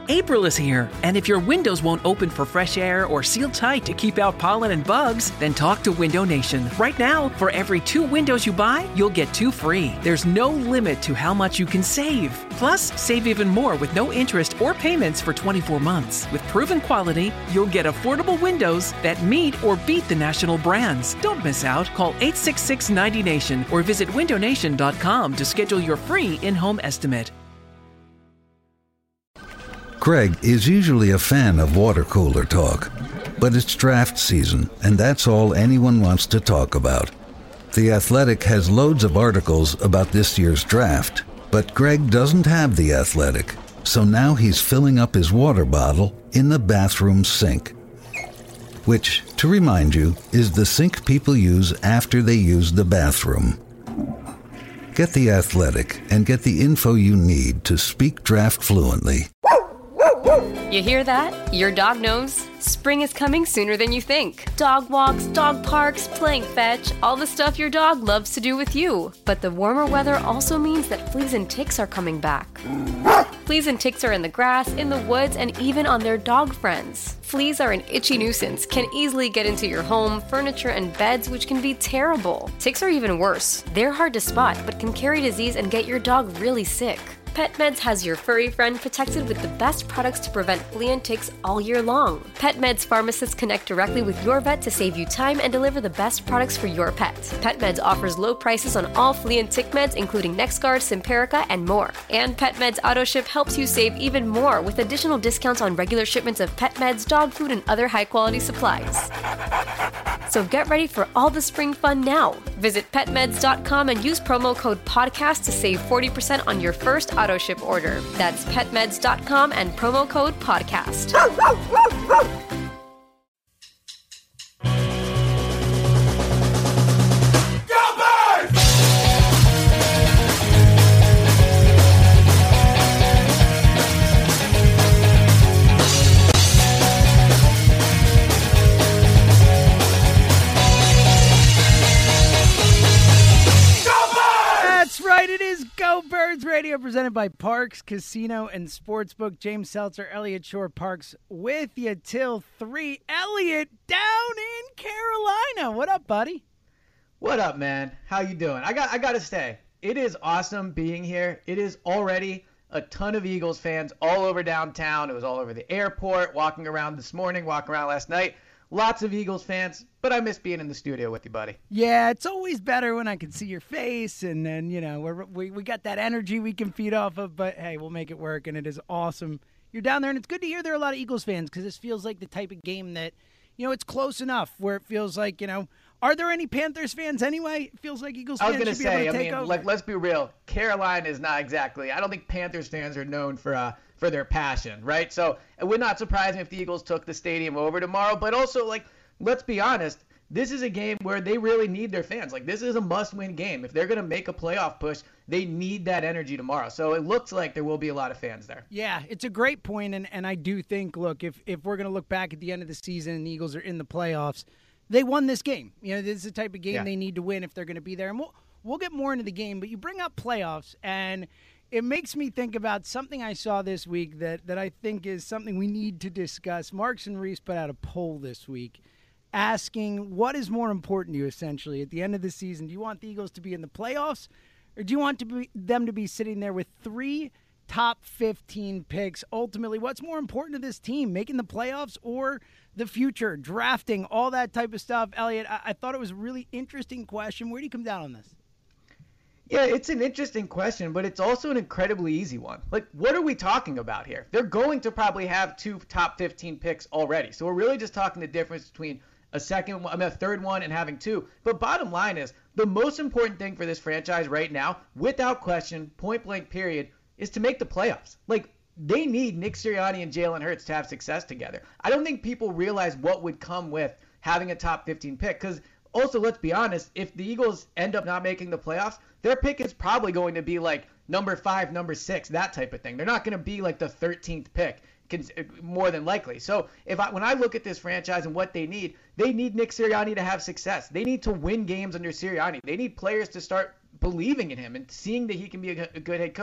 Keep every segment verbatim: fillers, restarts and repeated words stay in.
April is here, and if your windows won't open for fresh air or seal tight to keep out pollen and bugs, then talk to Window Nation. Right now, for every two windows you buy, you'll get two free. There's no limit to how much you can save. Plus, save even more with no interest or payments for twenty-four months. With proven quality, you'll get affordable windows that meet or beat the national brands. Don't miss out. Call eight six six, ninety nation or visit window nation dot com to schedule your free in-home estimate. Craig is usually a fan of water cooler talk, but it's draft season, and that's all anyone wants to talk about. The Athletic has loads of articles about this year's draft, but Greg doesn't have The Athletic, so now he's filling up his water bottle in the bathroom sink, which, to remind you, is the sink people use after they use the bathroom. Get The Athletic and get the info you need to speak draft fluently. You hear that? Your dog knows. Spring is coming sooner than you think. Dog walks, dog parks, playing fetch, all the stuff your dog loves to do with you. But the warmer weather also means that fleas and ticks are coming back. Fleas and ticks are in the grass, in the woods, and even on their dog friends. Fleas are an itchy nuisance, can easily get into your home, furniture, and beds, which can be terrible. Ticks are even worse. They're hard to spot, but can carry disease and get your dog really sick. PetMeds has your furry friend protected with the best products to prevent flea and ticks all year long. PetMeds pharmacists connect directly with your vet to save you time and deliver the best products for your pet. PetMeds offers low prices on all flea and tick meds, including NexGard, Simparica, and more. And PetMeds AutoShip helps you save even more with additional discounts on regular shipments of PetMeds, dog food, and other high-quality supplies. So get ready for all the spring fun now. Visit pet meds dot com and use promo code podcast to save forty percent on your first auto ship order. That's pet meds dot com and promo code podcast. Go Birds Radio, presented by Parks Casino and Sportsbook. James Seltzer, Elliot Shore, Parks with you till three. Elliot, down in Carolina. What up, buddy? What up, man? How you doing? I got I got to say, it is awesome being here. It is already a ton of Eagles fans all over downtown. It was all over the airport, walking around this morning, walking around last night. Lots of Eagles fans, but I miss being in the studio with you, buddy. Yeah, it's always better when I can see your face, and then, you know, we're, we we got that energy we can feed off of, but hey, we'll make it work, and it is awesome. You're down there, and it's good to hear there are a lot of Eagles fans, because this feels like the type of game that, you know, it's close enough where it feels like, you know, are there any Panthers fans anyway? It feels like Eagles fans should be say, able to I take mean, over. like, let's be real. Carolina is not exactly, I don't think Panthers fans are known for uh, for their passion, right? So it would not surprise me if the Eagles took the stadium over tomorrow, but also, like, let's be honest, this is a game where they really need their fans. Like, this is a must-win game. If they're going to make a playoff push, they need that energy tomorrow. So it looks like there will be a lot of fans there. Yeah, it's a great point, and, and I do think, look, if, if we're going to look back at the end of the season and the Eagles are in the playoffs, they won this game. You know, this is the type of game yeah. they need to win if they're going to be there. And we'll, we'll get more into the game, but you bring up playoffs, and it makes me think about something I saw this week that, that I think is something we need to discuss. Marks and Reese put out a poll this week asking what is more important to you, essentially, at the end of the season. Do you want the Eagles to be in the playoffs, or do you want to be, them to be sitting there with three top fifteen picks? Ultimately, what's more important to this team, making the playoffs or the future, drafting, all that type of stuff? Elliot, I, I thought it was a really interesting question. Where do you come down on this? Yeah, it's an interesting question, but it's also an incredibly easy one. Like, what are we talking about here? They're going to probably have two top fifteen picks already. So we're really just talking the difference between a second, I mean, a third one and having two. But bottom line is, the most important thing for this franchise right now, without question, point blank period, is to make the playoffs. Like, they need Nick Sirianni and Jalen Hurts to have success together. I don't think people realize what would come with having a top fifteen pick. Because also, let's be honest, if the Eagles end up not making the playoffs, their pick is probably going to be like number five, number six, that type of thing. They're not going to be like the thirteenth pick. More than likely. So if I, when I look at this franchise and what they need, they need Nick Sirianni to have success. They need to win games under Sirianni. They need players to start believing in him and seeing that he can be a, a good head coach.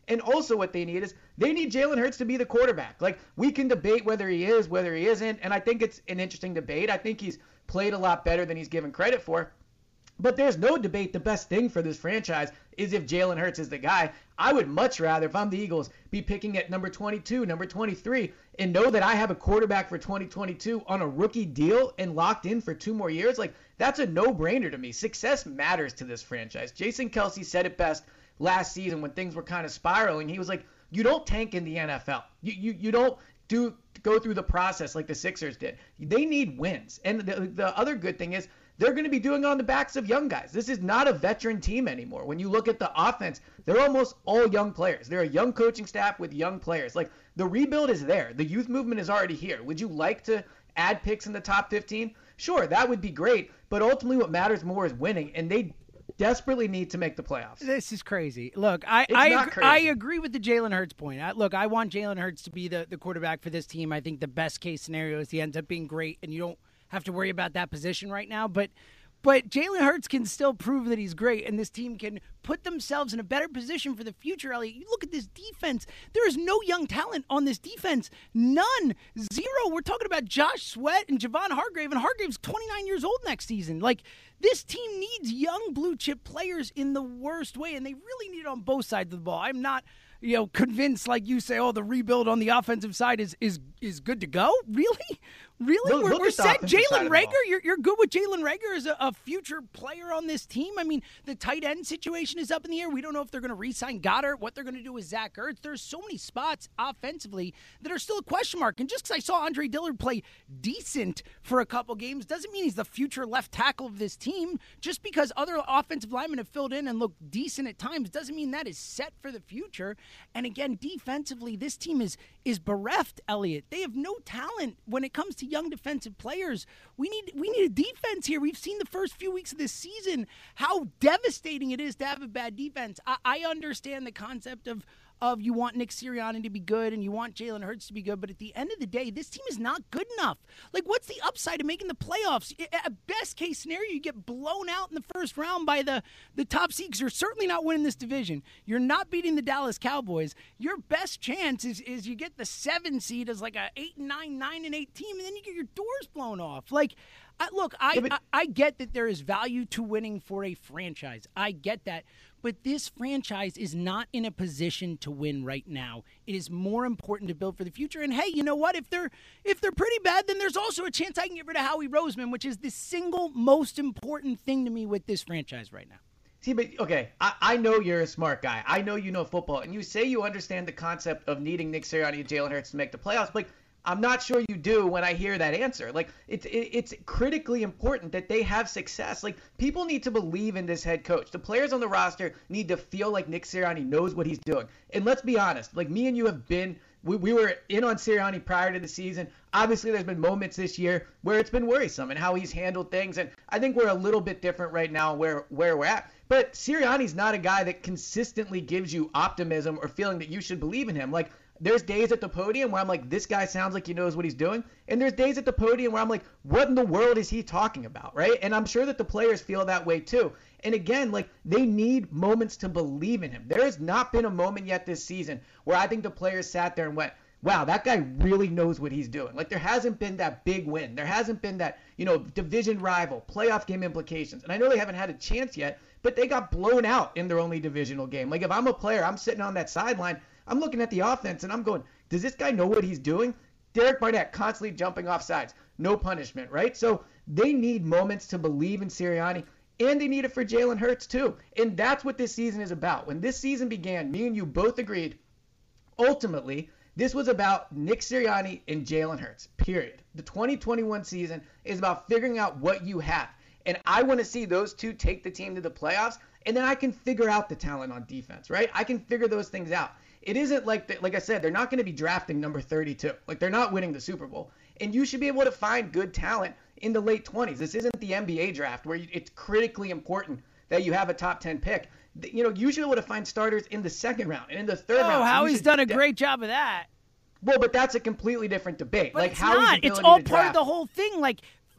And also what they need is they need Jalen Hurts to be the quarterback. Like, we can debate whether he is, whether he isn't, and I think it's an interesting debate. I think he's played a lot better than he's given credit for. But there's no debate. The best thing for this franchise is if Jalen Hurts is the guy. I would much rather, if I'm the Eagles, be picking at number twenty-two, number twenty-three, and know that I have a quarterback for twenty twenty-two on a rookie deal and locked in for two more years. Like, that's a no-brainer to me. Success matters to this franchise. Jason Kelce said it best last season when things were kind of spiraling. He was like, you don't tank in the N F L. You you, you don't do go through the process like the Sixers did. They need wins. And the, the other good thing is, they're going to be doing it on the backs of young guys. This is not a veteran team anymore. When you look at the offense, they're almost all young players. They're a young coaching staff with young players. Like, the rebuild is there. The youth movement is already here. Would you like to add picks in the top fifteen? Sure, that would be great. But ultimately what matters more is winning, and they desperately need to make the playoffs. This is crazy. Look, I I, ag- I agree with the Jalen Hurts point. I, look, I want Jalen Hurts to be the, the quarterback for this team. I think the best case scenario is he ends up being great, and you don't have to worry about that position right now. But but Jalen Hurts can still prove that he's great, and this team can put themselves in a better position for the future, Elliot. You look at this defense. There is no young talent on this defense. None. Zero. We're talking about Josh Sweat and Javon Hargrave, and Hargrave's twenty-nine years old next season. Like, this team needs young blue-chip players in the worst way, and they really need it on both sides of the ball. I'm not, you know, convinced, like you say, oh, the rebuild on the offensive side is is is good to go? Really? Really? Look, we're look we're set. Jalen Reagor? You're, you're good with Jalen Reagor as a, a future player on this team? I mean, the tight end situation is up in the air. We don't know if they're going to re-sign Goddard, what they're going to do with Zach Ertz. There's so many spots offensively that are still a question mark. And just because I saw Andre Dillard play decent for a couple games doesn't mean he's the future left tackle of this team. Just because other offensive linemen have filled in and looked decent at times doesn't mean that is set for the future. And again, defensively, this team is is bereft, Elliot. They have no talent when it comes to young defensive players. We need we need a defense here. We've seen the first few weeks of this season how devastating it is to have a bad defense. I, I understand the concept of of you want Nick Sirianni to be good and you want Jalen Hurts to be good, but at the end of the day, this team is not good enough. Like, what's the upside of making the playoffs? At best case scenario, you get blown out in the first round by the, the top seeds. You're certainly not winning this division. You're not beating the Dallas Cowboys. Your best chance is, is you get the seven seed as like a eight and nine, nine and eight team, and then you get your doors blown off. Like, I, look, I, yeah, but- I I get that there is value to winning for a franchise. I get that. But this franchise is not in a position to win right now. It is more important to build for the future. And hey, you know what? If they're if they're pretty bad, then there's also a chance I can get rid of Howie Roseman, which is the single most important thing to me with this franchise right now. See, but okay, I, I know you're a smart guy. I know you know football, and you say you understand the concept of needing Nick Sirianni and Jalen Hurts to make the playoffs. But I'm not sure you do when I hear that answer. Like, it's it, it's critically important that they have success. Like, people need to believe in this head coach. The players on the roster need to feel like Nick Sirianni knows what he's doing. And let's be honest, like, me and you have been we, we were in on Sirianni prior to the season. Obviously, there's been moments this year where it's been worrisome and how he's handled things. And I think we're a little bit different right now where where we're at. But Sirianni's not a guy that consistently gives you optimism or feeling that you should believe in him. Like, there's days at the podium where I'm like, this guy sounds like he knows what he's doing. And there's days at the podium where I'm like, what in the world is he talking about, right? And I'm sure that the players feel that way too. And again, like, they need moments to believe in him. There has not been a moment yet this season where I think the players sat there and went, wow, that guy really knows what he's doing. Like, there hasn't been that big win. There hasn't been that, you know, division rival, playoff game implications. And I know they haven't had a chance yet, but they got blown out in their only divisional game. Like, if I'm a player, I'm sitting on that sideline, I'm looking at the offense and I'm going, does this guy know what he's doing? Derek Barnett constantly jumping off sides. No punishment, right? So they need moments to believe in Sirianni, and they need it for Jalen Hurts too. And that's what this season is about. When this season began, me and you both agreed, ultimately, this was about Nick Sirianni and Jalen Hurts, period. The twenty twenty-one season is about figuring out what you have. And I want to see those two take the team to the playoffs, and then I can figure out the talent on defense, right? I can figure those things out. It isn't like, the, like I said, they're not going to be drafting number thirty-two. Like, they're not winning the Super Bowl. And you should be able to find good talent in the late twenties. This isn't the N B A draft where you, it's critically important that you have a top ten pick. You know, you should be able to find starters in the second round and in the third oh, round. Oh, Howie's done a great job of that. Well, but that's a completely different debate. But like, it's Howie's not. ability It's all to part draft. of the whole thing. Like,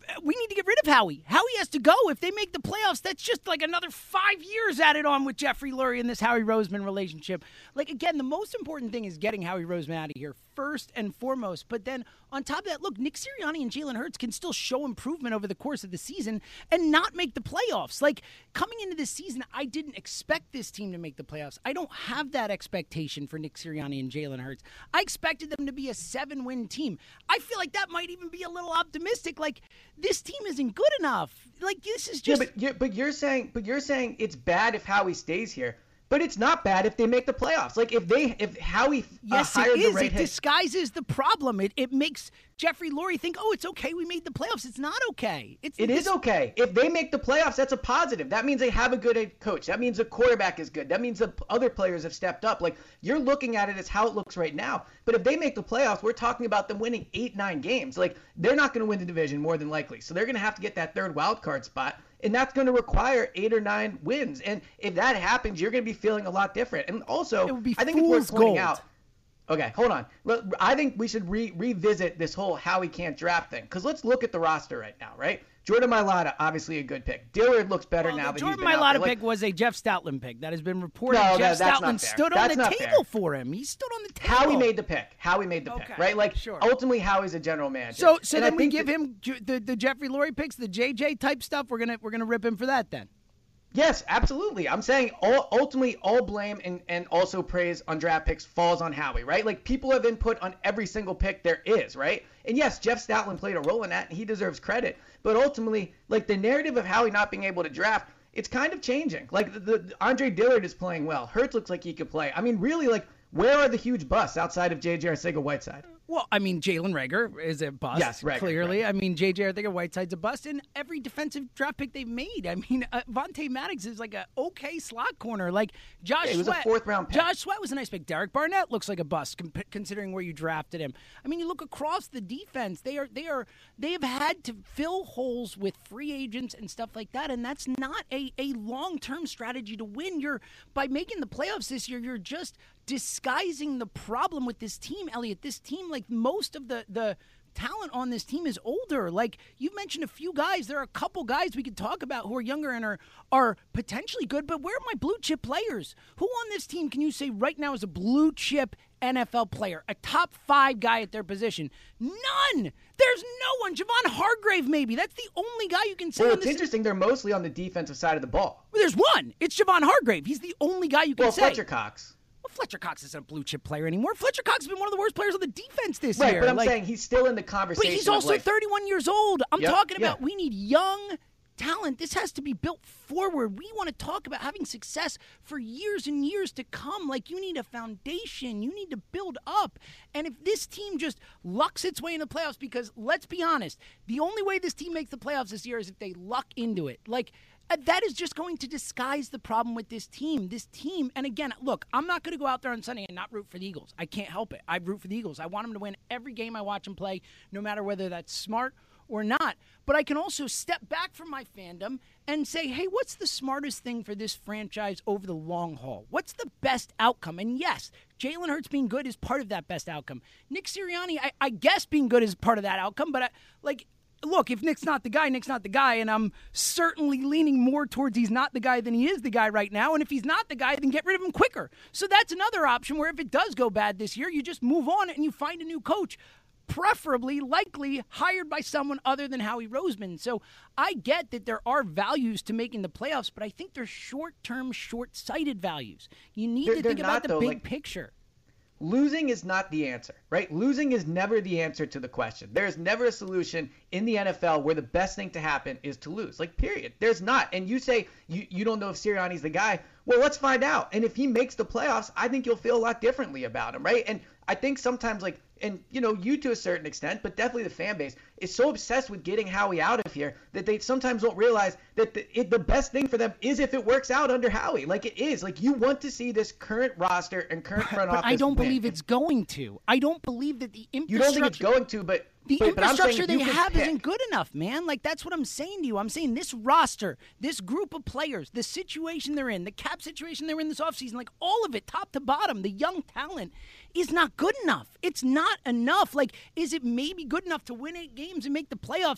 we need to get rid of Howie. Howie has to go. If they make the playoffs, that's just like another five years added on with Jeffrey Lurie and this Howie Roseman relationship. Like, again, the most important thing is getting Howie Roseman out of here first and foremost. But then on top of that, look, Nick Sirianni and Jalen Hurts can still show improvement over the course of the season and not make the playoffs. Like, coming into this season, I didn't expect this team to make the playoffs. I don't have that expectation for Nick Sirianni and Jalen Hurts. I expected them to be a seven-win team. I feel like that might even be a little optimistic. Like, this team isn't good enough. Like, this is just. Yeah, but you're, but you're saying, but you're saying it's bad if Howie stays here. But it's not bad if they make the playoffs. Like, if they, if Howie uh, yes, hired it is. the right It head, disguises the problem. It it makes Jeffrey Lurie think, oh, it's okay, we made the playoffs. It's not okay. It's It is okay. If they make the playoffs, that's a positive. That means they have a good head coach. That means the quarterback is good. That means the other players have stepped up. Like, you're looking at it as how it looks right now. But if they make the playoffs, we're talking about them winning eight, nine games. Like, they're not going to win the division more than likely. So they're going to have to get that third wild card spot. And that's going to require eight or nine wins. And if that happens, you're going to be feeling a lot different. And also, it would be I think it's worth pointing gold. out. Okay, hold on. I think we should re- revisit this whole Howie can't draft thing. Because let's look at the roster right now, right? Jordan Mailata, obviously a good pick. Dillard looks better well, now the that he's Jordan been out Mailata there. Like, pick was a Jeff Stoutland pick. That has been reported. No, Jeff that, that's Stoutland not fair. stood That's on the not table fair. for him. He stood on the table. Howie made the pick. Howie made the okay, pick, right? Like, sure. ultimately, Howie's a general manager. So, so and then I we think give that, him the, the Jeffrey Lurie picks, the J J type stuff. We're gonna we're gonna rip him for that then. Yes, absolutely. I'm saying all, ultimately all blame and, and also praise on draft picks falls on Howie, right? Like, people have input on every single pick there is, right? And yes, Jeff Stoutland played a role in that, and he deserves credit. But ultimately, like, the narrative of Howie not being able to draft, it's kind of changing. Like, the, the Andre Dillard is playing well. Hurts looks like he could play. I mean, really, like, where are the huge busts outside of J J Arcega-Whiteside? Well, I mean, Jalen Reagor is a bust, yes, Reagor, clearly. right. I mean, J J Arcega-Whiteside's a bust, and every defensive draft pick they've made. I mean, uh, Vontae Maddox is like a okay slot corner. Like, Josh yeah, he was Sweat. a fourth-round pick. Josh Sweat was a nice pick. Derek Barnett looks like a bust, com- considering where you drafted him. I mean, you look across the defense; they are, they are, they have had to fill holes with free agents and stuff like that, and that's not a, a long-term strategy to win. You're by making the playoffs this year, you're just disguising the problem with this team, Elliot. This team, like most of the, the talent on this team is older. Like, you mentioned a few guys. There are a couple guys we could talk about who are younger and are, are potentially good, but where are my blue chip players? Who on this team can you say right now is a blue chip N F L player, a top five guy at their position? None. There's no one. Javon Hargrave, maybe. That's the only guy you can say. Well, on it's this interesting. They're mostly on the defensive side of the ball. Well, there's one. It's Javon Hargrave. He's the only guy you can well, say. Fletcher Cox. Well, Fletcher Cox isn't a blue chip player anymore. Fletcher Cox has been one of the worst players on the defense this right, year. But I'm like, saying he's still in the conversation. But he's also like, thirty-one years old. I'm yep, talking about yeah. we need young talent. This has to be built forward. We want to talk about having success for years and years to come. Like, you need a foundation. You need to build up. And if this team just lucks its way into the playoffs, because let's be honest, the only way this team makes the playoffs this year is if they luck into it. Like, Uh, that is just going to disguise the problem with this team. This team, and again, look, I'm not going to go out there on Sunday and not root for the Eagles. I can't help it. I root for the Eagles. I want them to win every game I watch them play, no matter whether that's smart or not. But I can also step back from my fandom and say, hey, what's the smartest thing for this franchise over the long haul? What's the best outcome? And yes, Jalen Hurts being good is part of that best outcome. Nick Sirianni, I, I guess being good is part of that outcome, but I, like... Look, if Nick's not the guy, Nick's not the guy, and I'm certainly leaning more towards he's not the guy than he is the guy right now, and if he's not the guy, then get rid of him quicker. So that's another option where if it does go bad this year, you just move on and you find a new coach, preferably, likely, hired by someone other than Howie Roseman. So I get that there are values to making the playoffs, but I think they're short-term, short-sighted values. You need they're, to think not, about the though, big like- picture. Losing is not the answer, right? Losing is never the answer to the question. There is never a solution in the N F L where the best thing to happen is to lose. Like, period. There's not. And you say you, you don't know if Sirianni's the guy. Well, let's find out. And if he makes the playoffs, I think you'll feel a lot differently about him, right? And I think sometimes, like, and, you know, you to a certain extent, but definitely the fan base is so obsessed with getting Howie out of here that they sometimes don't realize that the, it, the best thing for them is if it works out under Howie. Like, it is. Like, you want to see this current roster and current front But office I don't win. believe it's going to. I don't believe that the infrastructure... You don't think it's going to, but... The but, but I'm saying infrastructure if they you could have pick- isn't good enough, man. Like, that's what I'm saying to you. I'm saying this roster, this group of players, the situation they're in, the cap situation they're in this offseason, like all of it, top to bottom, the young talent is not good enough. It's not enough. Like, is it maybe good enough to win eight games and make the playoffs?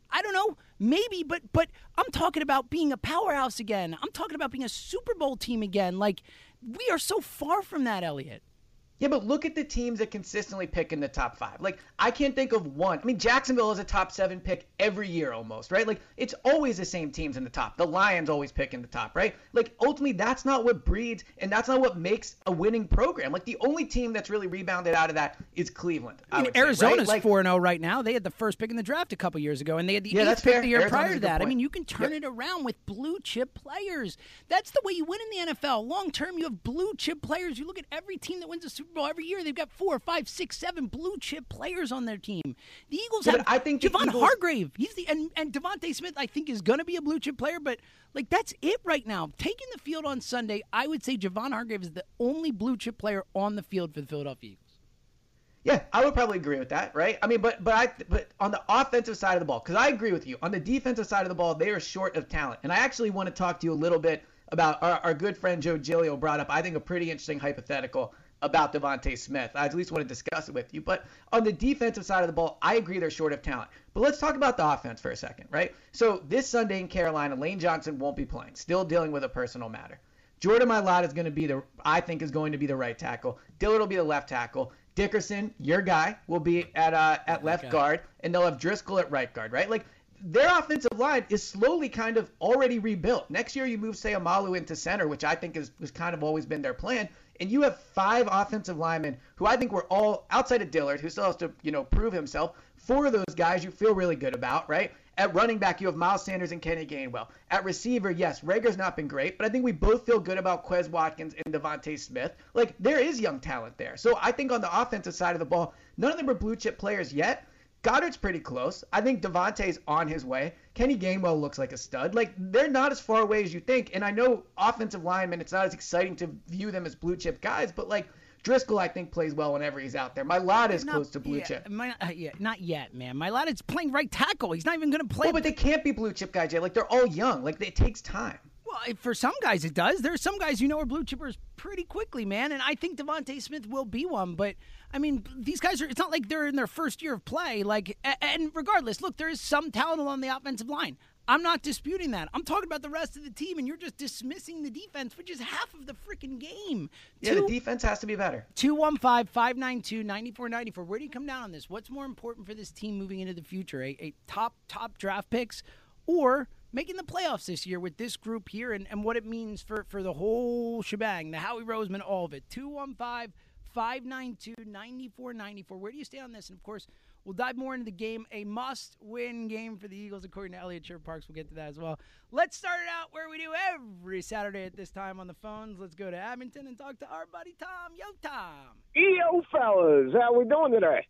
I don't know, maybe, but but I'm talking about being a powerhouse again. I'm talking about being a Super Bowl team again. Like, we are so far from that, Elliot. Yeah, but look at the teams that consistently pick in the top five. Like, I can't think of one. I mean, Jacksonville is a top seven pick every year almost, right? Like, it's always the same teams in the top. The Lions always pick in the top, right? Like, ultimately, that's not what breeds, and that's not what makes a winning program. Like, the only team that's really rebounded out of that is Cleveland. I I mean, would say, Arizona's right? Like, four and oh right now. They had the first pick in the draft a couple years ago, and they had the Yeah, eighth that's pick fair. the year Arizona's prior a to good that. I point. mean, you can turn Yep. it around with blue chip players. That's the way you win in the N F L. Long term, you have blue chip players. You look at every team that wins a Super Bowl every year. They've got four, five, six, seven blue chip players on their team. The Eagles Yeah, have but I think the Javon Eagles- Hargrave. He's the and, and Devontae Smith, I think, is going to be a blue chip player, but like that's it right now. Taking the field on Sunday, I would say Javon Hargrave is the only blue chip player on the field for the Philadelphia Eagles. Yeah, I would probably agree with that, right? I mean, but but I but on the offensive side of the ball, because I agree with you. On the defensive side of the ball, they are short of talent. And I actually want to talk to you a little bit about our, our good friend Joe Giglio brought up, I think, a pretty interesting hypothetical about Devontae Smith. I at least want to discuss it with you. But on the defensive side of the ball, I agree they're short of talent. But let's talk about the offense for a second, right? So this Sunday in Carolina, Lane Johnson won't be playing, still dealing with a personal matter. Jordan Mailata is going to be the, I think, is going to be the right tackle. Dillard will be the left tackle. Dickerson, your guy, will be at uh, at left guard, and they'll have Driscoll at right guard, right? Like, their offensive line is slowly kind of already rebuilt. Next year, you move Sayamalu into center, which I think is has kind of always been their plan, and you have five offensive linemen who I think were all outside of Dillard, who still has to, you know, prove himself. Four of those guys you feel really good about, right? At running back, you have Miles Sanders and Kenny Gainwell. At receiver, yes, Rager's not been great, but I think we both feel good about Quez Watkins and Devontae Smith. Like, there is young talent there. So I think on the offensive side of the ball, none of them are blue chip players yet. Goddard's pretty close. I think Devontae's on his way. Kenny Gainwell looks like a stud. Like, they're not as far away as you think. And I know offensive linemen, it's not as exciting to view them as blue chip guys, but like, Driscoll, I think, plays well whenever he's out there. Mailata is Not- close to blue yeah, chip. My, uh, yeah, not yet, man. Mailata's playing right tackle. He's not even going to play. Well, but they can't be blue chip guys yet. Like, they're all young. Like, it takes time. Well, for some guys it does. There are some guys you know are blue chippers pretty quickly, man, and I think Devontae Smith will be one. But I mean, these guys are. It's not like they're in their first year of play. Like, and regardless, look, there is some talent on the offensive line. I'm not disputing that. I'm talking about the rest of the team, and you're just dismissing the defense, which is half of the freaking game. Yeah, Two- the defense has to be better. two one five, five nine two, nine four nine four. Where do you come down on this? What's more important for this team moving into the future? A, a top, top draft picks or making the playoffs this year with this group here and, and what it means for, for the whole shebang, the Howie Roseman, all of it. two one five, five nine two, nine four nine four. Where do you stay on this? And, of course, we'll dive more into the game. A must-win game for the Eagles, according to Elliot Shore-Parks. We'll get to that as well. Let's start it out where we do every Saturday at this time on the phones. Let's go to Abington and talk to our buddy Tom. Yo, Tom. Yo, fellas, how we doing today?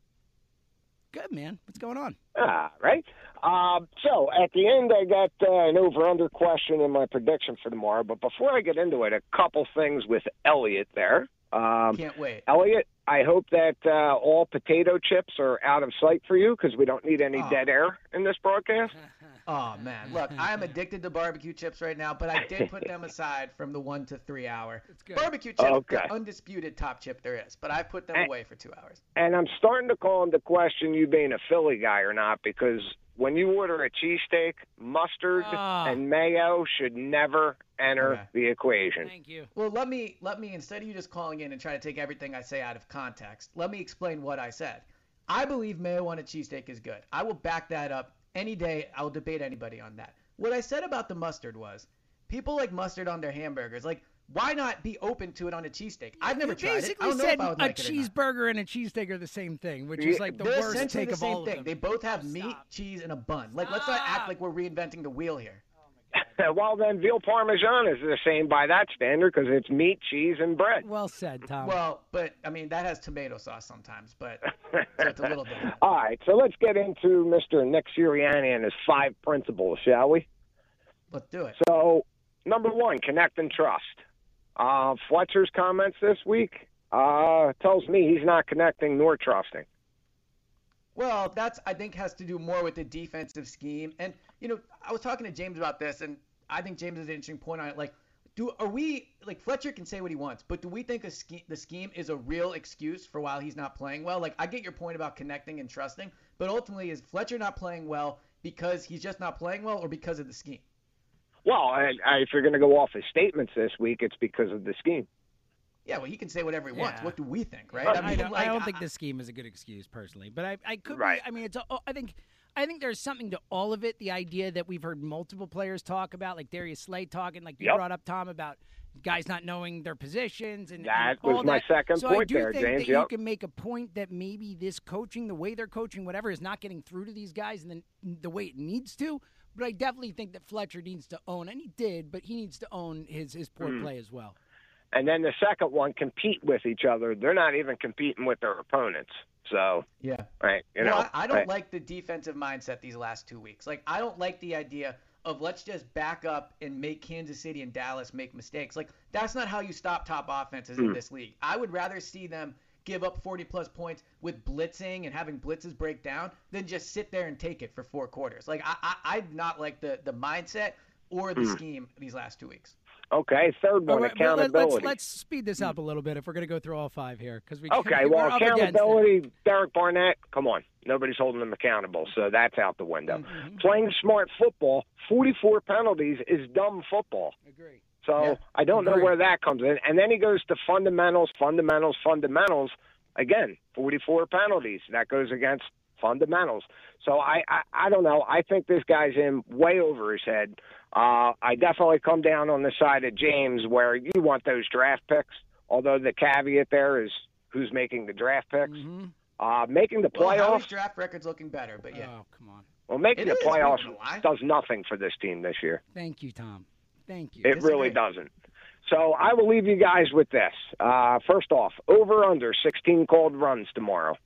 Good, man. What's going on? All right. Um, so at the end, I got uh, an over-under question in my prediction for tomorrow. But before I get into it, a couple things with Elliot there. Um, Can't wait. Elliot, I hope that uh, all potato chips are out of sight for you because we don't need any Oh. dead air in this broadcast. Oh, man. Look, I am addicted to barbecue chips right now, but I did put them aside from the one to three hour. good. Barbecue chips, Okay. the undisputed top chip there is, but I put them And- away for two hours. And I'm starting to call into question you being a Philly guy or not because when you order a cheesesteak, mustard Ah. and mayo should never enter Okay. the equation. Thank you. Well, let me, let me, instead of you just calling in and trying to take everything I say out of context, let me explain what I said. I believe mayo on a cheesesteak is good. I will back that up any day. I will debate anybody on that. What I said about the mustard was people like mustard on their hamburgers. Like, why not be open to it on a cheesesteak? I've never You tried it. I basically don't know said if I would a like it or not. cheeseburger and a cheesesteak are the same thing, which Yeah, is like the They're worst essentially take the of same all thing. of They them. both have Oh, meat, stop. cheese, and a bun. Like, let's not act like we're reinventing the wheel here. Well, then veal parmesan is the same by that standard because it's meat, cheese, and bread. Well said, Tom. Well, but I mean that has tomato sauce sometimes, but so it's a little different. All right, so let's get into Mister Nick Sirianni and his five principles, shall we? Let's do it. So, number one, connect and trust. Uh, Fletcher's comments this week uh, tells me he's not connecting nor trusting. Well, that's I think has to do more with the defensive scheme. And you know, I was talking to James about this, and I think James has an interesting point on it. Like, do are we like Fletcher can say what he wants, but do we think a ske- the scheme is a real excuse for why he's not playing well? Like, I get your point about connecting and trusting, but ultimately, is Fletcher not playing well because he's just not playing well, or because of the scheme? Well, I, I, if you're going to go off his statements this week, it's because of the scheme. Yeah, well, he can say whatever he wants. Yeah. What do we think, right? I, I mean, I don't, like, I don't I, think this scheme is a good excuse, personally, but I, I could. Right. Be, I mean, it's. A, I think. I think there's something to all of it. The idea that we've heard multiple players talk about, like Darius Slay talking, like you yep. brought up, Tom, about guys not knowing their positions and that and all was my that. second so point I do there, think James. that yep. you can make a point that maybe this coaching, the way they're coaching, whatever, is not getting through to these guys and then the way it needs to. But I definitely think that Fletcher needs to own, and he did, but he needs to own his his poor mm. play as well. And then the second one, compete with each other. They're not even competing with their opponents. So, yeah. Right. You well, know, I, I don't right. like the defensive mindset these last two weeks. Like, I don't like the idea of let's just back up and make Kansas City and Dallas make mistakes. Like, that's not how you stop top offenses mm. in this league. I would rather see them give up forty-plus points with blitzing and having blitzes break down than just sit there and take it for four quarters. Like, I, I, I did not like the, the mindset or the mm. scheme these last two weeks. Okay, third one, right, accountability. Let's, let's speed this up a little bit if we're going to go through all five here. Cause we, okay, we're well, accountability, Derek Barnett, come on. Nobody's holding them accountable, so that's out the window. Mm-hmm. Playing smart football, forty-four penalties is dumb football. Agree. So yeah, I don't agree. know where that comes in. And then he goes to fundamentals, fundamentals, fundamentals. Again, forty-four penalties. That goes against fundamentals. So I, I, I don't know. I think this guy's in way over his head. Uh, I definitely come down on the side of James where you want those draft picks, although the caveat there is who's making the draft picks. Mm-hmm. Uh, making the playoffs. Well, Howie's draft record's looking better, but yeah. Oh, come on. Well, making it the is, playoffs does nothing for this team this year. Thank you, Tom. Thank you. It Disagree. really doesn't. So I will leave you guys with this. Uh, first off, over under sixteen called runs tomorrow.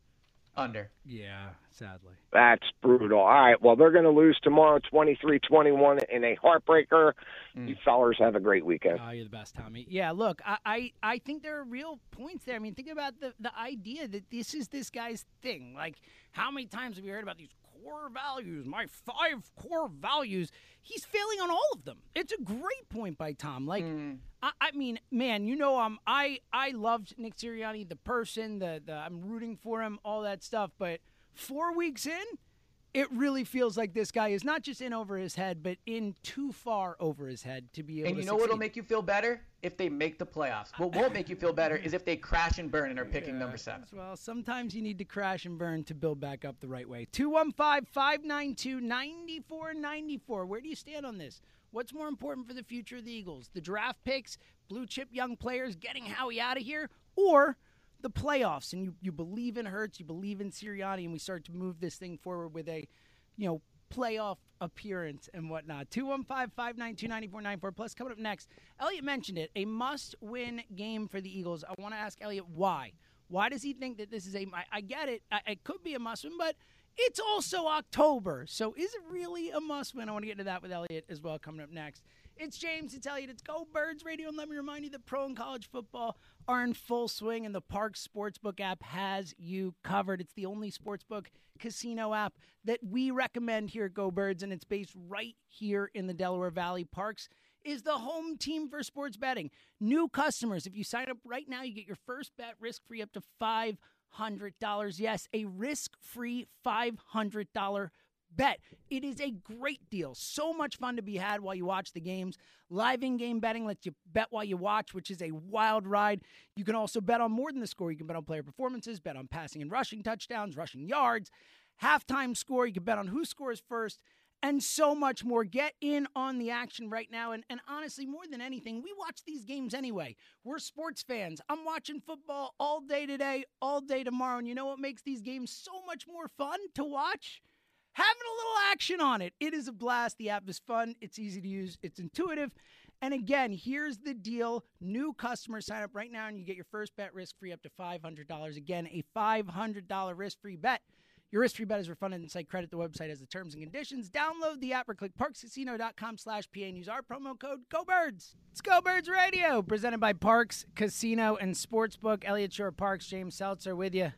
Under. Yeah, sadly. That's brutal. All right, well, they're going to lose tomorrow twenty-three twenty-one in a heartbreaker. Mm. You fellers have a great weekend. Oh, you're the best, Tommy. Yeah, look, I, I, I think there are real points there. I mean, think about the, the idea that this is this guy's thing. Like, how many times have you heard about these core values, my five core values? He's failing on all of them. It's a great point by Tom. Like, mm. I, I mean, man, you know, um, I I loved Nick Sirianni, the person, the the I'm rooting for him, all that stuff. But four weeks in, it really feels like this guy is not just in over his head, but in too far over his head to be able to And you know succeed. what'll make you feel better? If they make the playoffs. What won't make you feel better is if they crash and burn and are picking yeah, number seven. Well, sometimes you need to crash and burn to build back up the right way. two one five, five nine two, nine four nine four. Where do you stand on this? What's more important for the future of the Eagles? The draft picks, blue chip young players, getting Howie out of here, or the playoffs? And you, you believe in Hurts, you believe in Sirianni, and we start to move this thing forward with a, you know, playoff appearance and whatnot. two one five, five nine two, nine four nine four. Plus, coming up next, Elliot mentioned it, a must-win game for the Eagles. I want to ask Elliot why. Why does he think that this is a – I get it. I, it could be a must-win, but it's also October. So is it really a must-win? I want to get into that with Elliot as well coming up next. It's James. It's Elliot. It's Go Birds Radio. And let me remind you that pro and college football are in full swing, and the Parx Sportsbook app has you covered. It's the only sportsbook casino app that we recommend here at Go Birds, and it's based right here in the Delaware Valley. Parx is the home team for sports betting. New customers, if you sign up right now, you get your first bet risk-free up to five hundred dollars. Yes, a risk-free five hundred dollars bet. It is a great deal. So much fun to be had while you watch the games. Live in-game betting lets you bet while you watch, which is a wild ride. You can also bet on more than the score. You can bet on player performances, bet on passing and rushing touchdowns, rushing yards, halftime score. You can bet on who scores first, and so much more. Get in on the action right now. And, and honestly, more than anything, we watch these games anyway. We're sports fans. I'm watching football all day today, all day tomorrow. And you know what makes these games so much more fun to watch? Having a little action on it. It is a blast. The app is fun. It's easy to use. It's intuitive. And again, here's the deal. New customers sign up right now and you get your first bet risk-free up to five hundred dollars. Again, a five hundred dollars risk-free bet. Your risk-free bet is refunded and site credit. The website has the terms and conditions. Download the app or click parxcasino.com slash PA and use our promo code GoBirds. It's Go Birds Radio, presented by Parx Casino and Sportsbook. Elliot Shore, Parx, James Seltzer with you.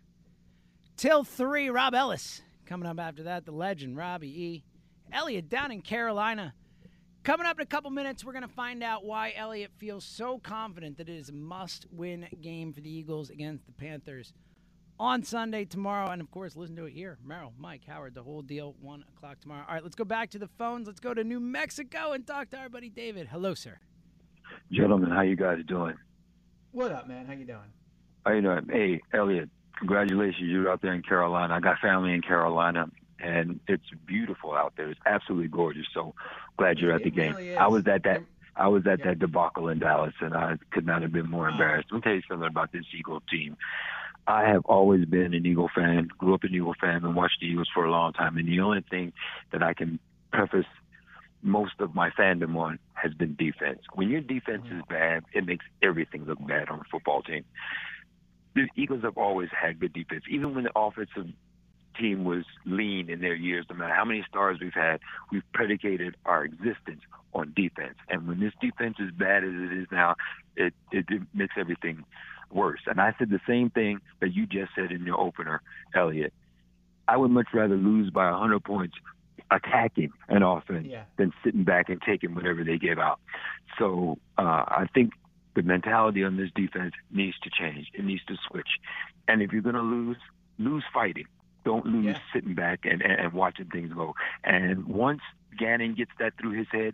Till three, Rob Ellis. Coming up after that, the legend, Robbie E. Elliot down in Carolina. Coming up in a couple minutes, we're going to find out why Elliot feels so confident that it is a must-win game for the Eagles against the Panthers on Sunday tomorrow. And, of course, listen to it here. Merrill, Mike, Howard, the whole deal, one o'clock tomorrow. All right, let's go back to the phones. Let's go to New Mexico and talk to our buddy David. Hello, sir. Gentlemen, how you guys doing? What up, man? How you doing? How you doing? Hey, Elliot, congratulations. You're out there in Carolina. I got family in Carolina, and it's beautiful out there. It's absolutely gorgeous. So glad you're at the It game. really is. I was at that. I was at Yeah. that debacle in Dallas, and I could not have been more Oh. embarrassed. Let me tell you something about this Eagle team. I have always been an Eagle fan, grew up an Eagle fan, and watched the Eagles for a long time. And the only thing that I can preface most of my fandom on has been defense. When your defense is bad, it makes everything look bad on a football team. The Eagles have always had good defense. Even when the offensive team was lean in their years, no matter how many stars we've had, we've predicated our existence on defense. And when this defense is bad as it is now, it, it, it makes everything worse. And I said the same thing that you just said in your opener, Elliot. I would much rather lose by one hundred points attacking an offense Yeah. than sitting back and taking whatever they give out. So uh, I think the mentality on this defense needs to change. It needs to switch. And if you're going to lose, lose fighting. Don't lose Yeah. sitting back and, and, and watching things go. And once Gannon gets that through his head,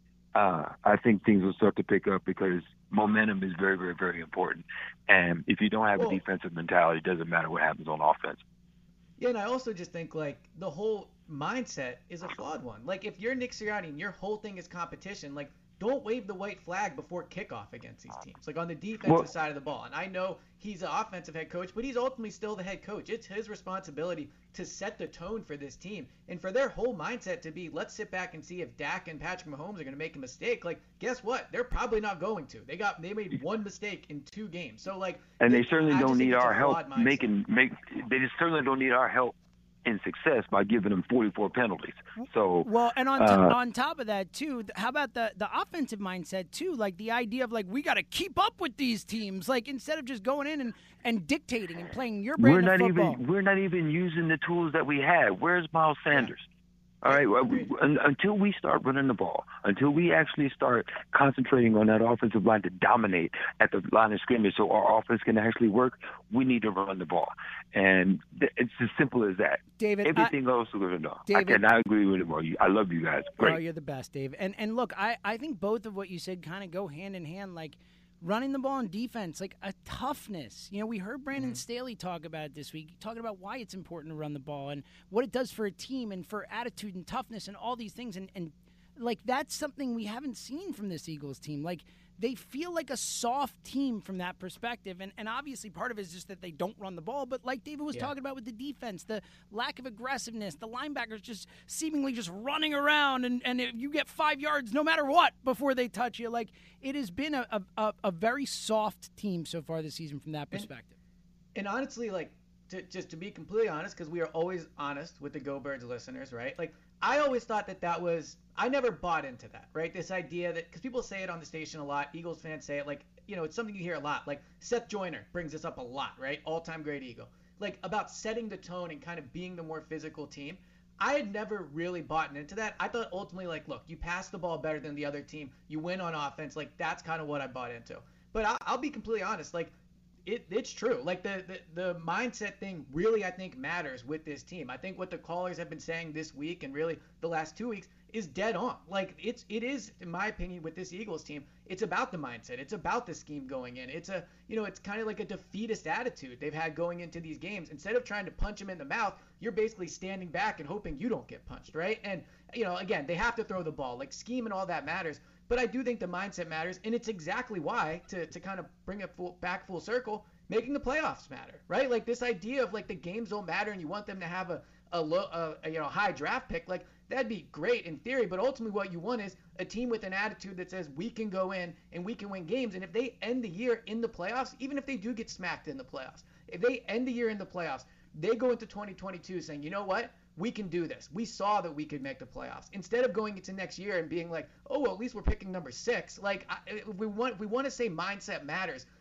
uh, I think things will start to pick up because momentum is very, very, very important. And if you don't have Well- a defensive mentality, it doesn't matter what happens on offense. Yeah, and I also just think, like, the whole mindset is a flawed one. Like, if you're Nick Sirianni and your whole thing is competition, like, don't wave the white flag before kickoff against these teams. Like, on the defensive Well- side of the ball. And I know he's an offensive head coach, but he's ultimately still the head coach. It's his responsibility to set the tone for this team. And for their whole mindset to be, let's sit back and see if Dak and Patrick Mahomes are going to make a mistake. Like, guess what? They're probably not going to. They got they made one mistake in two games. So, like, And they it- certainly I don't just think need it's a our help flawed mindset. making make. They just certainly don't need our help in success by giving them forty-four penalties. So Well, and on, to, uh, on top of that, too, th- how about the, the offensive mindset, too? Like the idea of, like, we got to keep up with these teams. Like, instead of just going in and, and dictating and playing your brand we're of not football. even we're not even using the tools that we have. Where's Miles Sanders? All right, well, we- un, until we start running the ball, until we actually start concentrating on that offensive line to dominate at the line of scrimmage so our offense can actually work, we need to run the ball. And th- it's as simple as that. David, I- Everything else is going to know. I David- cannot agree with it more. You- I love you guys. Great. Oh, you're the best, Dave. And and look, I, I think both of what you said kind of go hand in hand. Like running the ball on defense, like a toughness. You know, we heard Brandon Staley talk about it this week, talking about why it's important to run the ball and what it does for a team and for attitude and toughness and all these things. And, and like that's something we haven't seen from this Eagles team. Like they feel like a soft team from that perspective. And, and obviously part of it is just that they don't run the ball. But like David was Yeah. talking about with the defense, the lack of aggressiveness, the linebackers just seemingly just running around. And, and if you get five yards no matter what before they touch you. Like it has been a, a, a very soft team so far this season from that perspective. And honestly, like, to, just to be completely honest, because we are always honest with the Go Birds listeners, right? Like, I always thought that that was, I never bought into that, right? This idea that, because people say it on the station a lot, Eagles fans say it, like, you know, it's something you hear a lot. Like, Seth Joyner brings this up a lot, right? All-time great Eagle. Like, about setting the tone and kind of being the more physical team. I had never really bought into that. I thought ultimately, like, look, you pass the ball better than the other team. You win on offense. Like, that's kind of what I bought into. But I'll, I'll be completely honest. Like, It, it's true. Like the, the the mindset thing really, I think, matters with this team. I think what the callers have been saying this week and really the last two weeks is dead on. Like it's it is, in my opinion, with this Eagles team, it's about the mindset. It's about the scheme going in. It's a you know, it's kind of like a defeatist attitude they've had going into these games. Instead of trying to punch him in the mouth, you're basically standing back and hoping you don't get punched, right? And you know, again, they have to throw the ball. Like scheme and all that matters. But I do think the mindset matters, and it's exactly why, to, to kind of bring it full, back full circle, making the playoffs matter, right? Like this idea of like the games don't matter and you want them to have a a, low, a, a you know high draft pick, like that'd be great in theory, but ultimately what you want is a team with an attitude that says we can go in and we can win games. And if they end the year in the playoffs, even if they do get smacked in the playoffs, if they end the year in the playoffs, they go into twenty twenty-two saying, you know what? We can do this. We saw that we could make the playoffs. Instead of going into next year and being like, oh, well, at least we're picking number six. Like, I, if we want, if we want to say mindset matters,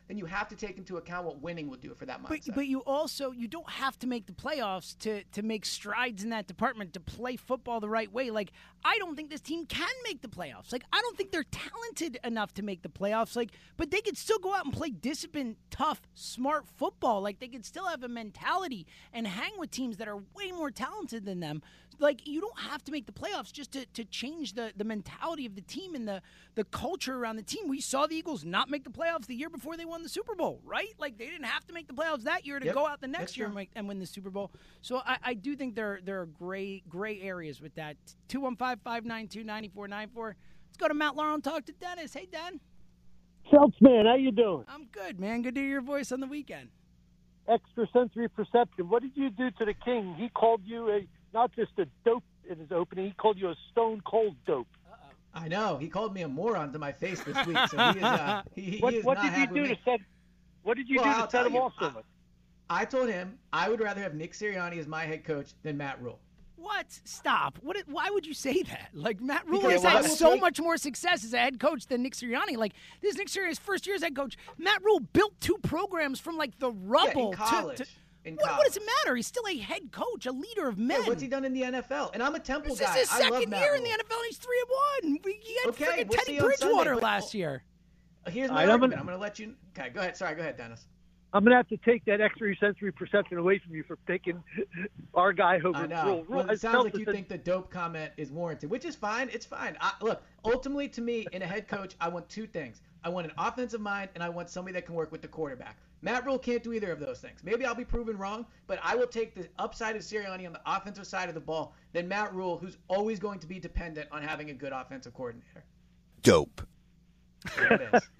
then you have to take into account what winning will do for that mindset. But, but you also, you don't have to make the playoffs to, to make strides in that department, to play football the right way. Like, I don't think this team can make the playoffs. Like, I don't think they're talented enough to make the playoffs. Like, but they could still go out and play disciplined, tough, smart football. Like, they could still have a mentality and hang with teams that are way more talented than them. Like, you don't have to make the playoffs just to, to change the, the mentality of the team and the, the culture around the team. We saw the Eagles not make the playoffs the year before they won the Super Bowl, right? Like, they didn't have to make the playoffs that year to yep, go out the next year true. and, make, and win the Super Bowl. So I, I do think there, there are gray gray areas with that. two one five, five nine two, nine four nine four. Let's go to Matt Laurel and talk to Dennis. Hey, Dan. Celts, man, how you doing? I'm good, man. Good to hear your voice on the weekend. Extrasensory perception. What did you do to the king? He called you a not just a dope in his opening, he called you a stone cold dope. Uh-oh. I know. He called me a moron to my face this week, so he is, uh, he, he what, is what not did you happy do with to me. set What did you well, do I'll to set him you, off so I, much? I told him I would rather have Nick Sirianni as my head coach than Matt Rule. What? Stop. What? Why would you say that? Like, Matt Rule Because has I had will so take- much more success as a head coach than Nick Sirianni. Like, this is Nick Sirianni's first year as head coach. Matt Rule built two programs from, like, the rubble yeah, in college. to... to in what, college. what does it matter? He's still a head coach, a leader of men. Yeah, what's he done in the N F L? And I'm a Temple This guy. is his I love second Matt year Rule. in the N F L, and he's three and one. We- He had Okay, freaking we'll Teddy see you on Sunday, Bridgewater but- last year. Here's my All right, I'm argument. gonna- I'm going to let you. Okay, go ahead. Sorry, go ahead, Dennis. I'm going to have to take that extrasensory perception away from you for picking our guy over I know. Rule. Well, Rule- it sounds Celts like you is a- think the dope comment is warranted, which is fine. It's fine. I, look, ultimately, to me, in a head coach, I want two things. I want an offensive mind, and I want somebody that can work with the quarterback. Matt Rule can't do either of those things. Maybe I'll be proven wrong, but I will take the upside of Sirianni on the offensive side of the ball than Matt Rule, who's always going to be dependent on having a good offensive coordinator. Dope. There it is.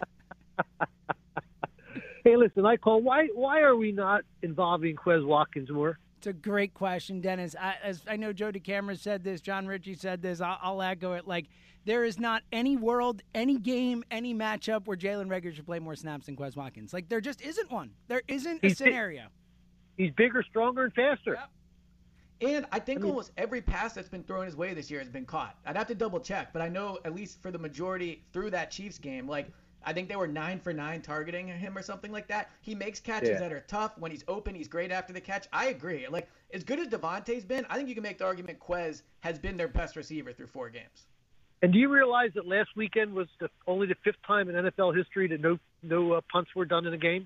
Hey, listen, I call. Why Why are we not involving Quez Watkins more? It's a great question, Dennis. I, as I know Joe DeCamera said this, John Ritchie said this, I'll, I'll echo it. Like, there is not any world, any game, any matchup where Jalen Reagor should play more snaps than Quez Watkins. Like, there just isn't one. There isn't a He's big. scenario. He's bigger, stronger, and faster. Yep. And I think almost every pass that's been thrown his way this year has been caught. I'd have to double check, but I know at least for the majority through that Chiefs game, like I think they were nine for nine targeting him or something like that. He makes catches Yeah. that are tough. When he's open, he's great after the catch. I agree. Like, as good as Devontae's been, I think you can make the argument Quez has been their best receiver through four games. And do you realize that last weekend was the, only the fifth time in N F L history that no no uh, punts were done in a game?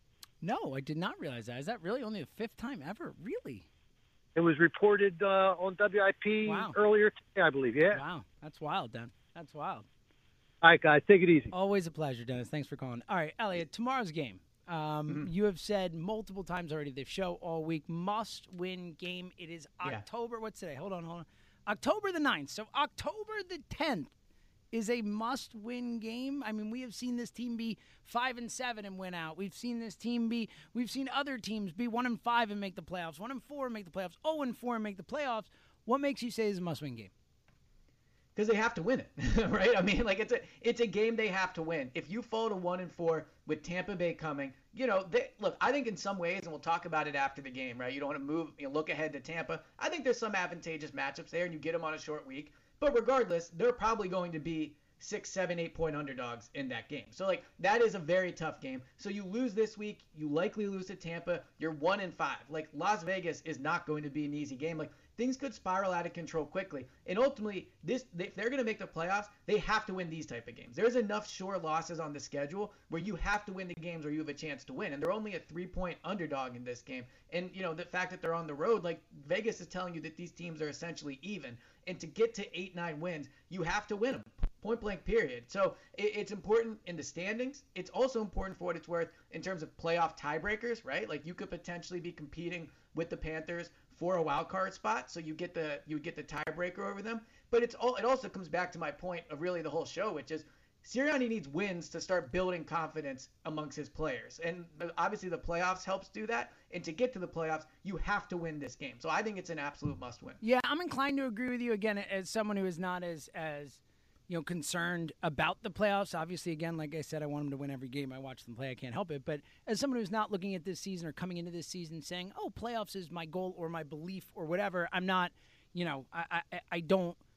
No, I did not realize that. Is that really only the fifth time ever? Really? It was reported uh, on W I P Wow. earlier today, I believe. Yeah. Wow. That's wild, Dan. That's wild. All right, guys, take it easy. Always a pleasure, Dennis. Thanks for calling. All right, Elliot, tomorrow's game. Um, Mm-hmm. You have said multiple times already, the show all week, must-win game. It is Yeah. October. What's today? Hold on, hold on. October the ninth. So October the tenth is a must-win game. I mean, we have seen this team be five and seven and win out. We've seen this team be. We've seen other teams be one and five and make the playoffs, one and four and make the playoffs, zero and four and make the playoffs. What makes you say it's a must-win game? Because they have to win it, right? I mean, like it's a it's a game they have to win. If you fall to one and four with Tampa Bay coming, you know, they look. I think in some ways, and we'll talk about it after the game, right? You don't want to move, you know, look ahead to Tampa. I think there's some advantageous matchups there, and you get them on a short week. But regardless, they're probably going to be six, seven, eight point underdogs in that game. So like that is a very tough game. So you lose this week, you likely lose to Tampa. You're one and five. Like Las Vegas is not going to be an easy game. Like things could spiral out of control quickly. And ultimately, this if they're going to make the playoffs, they have to win these type of games. There's enough sure losses on the schedule where you have to win the games where you have a chance to win. And they're only a three-point underdog in this game. And, you know, the fact that they're on the road, like Vegas is telling you that these teams are essentially even. And to get to eight, nine wins, you have to win them. Point blank period. So it, it's important in the standings. It's also important for what it's worth in terms of playoff tiebreakers, right? Like you could potentially be competing with the Panthers for a wild card spot, so you get the you get the tiebreaker over them. But it's all it also comes back to my point of really the whole show, which is Sirianni needs wins to start building confidence amongst his players. And obviously the playoffs helps do that. And to get to the playoffs, you have to win this game. So I think it's an absolute must win. Yeah, I'm inclined to agree with you again as someone who is not as as you know concerned about the playoffs. Obviously, again, like I said, I want them to win every game. I watch them play. I can't help it. But as someone who's not looking at this season or coming into this season saying, "Oh, playoffs is my goal or my belief or whatever," I'm not. You know, I I, I don't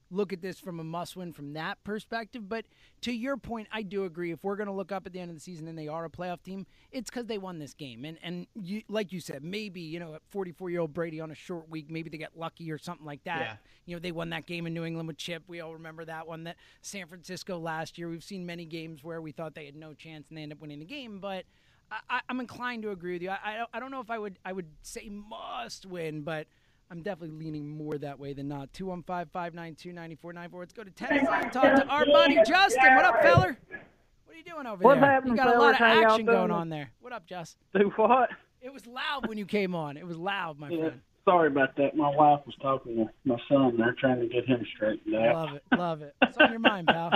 look at this from a must-win from that perspective. But to your point, I do agree. If we're going to look up at the end of the season and they are a playoff team, it's because they won this game. And and you, like you said, maybe, you know, at forty-four-year-old Brady on a short week, maybe they get lucky or something like that. Yeah. You know, they won that game in New England with Chip. We all remember that one. That San Francisco last year. We've seen many games where we thought they had no chance and they end up winning the game. But I, I, I'm inclined to agree with you. I, I, I don't know if I would I would say must win, but I'm definitely leaning more that way than not. two one five, five nine two, nine four nine four. Let's go to Tennessee and talk to our buddy Justin. What up, feller? What are you doing over What's there? happening, You got a fellas? lot of How y'all action going doing? on there. What up, Justin? Do what? It was loud when you came on. It was loud, my Yeah, friend. sorry about that. My wife was talking to my son there, trying to get him straightened out. Love it, love it. What's on your mind, pal?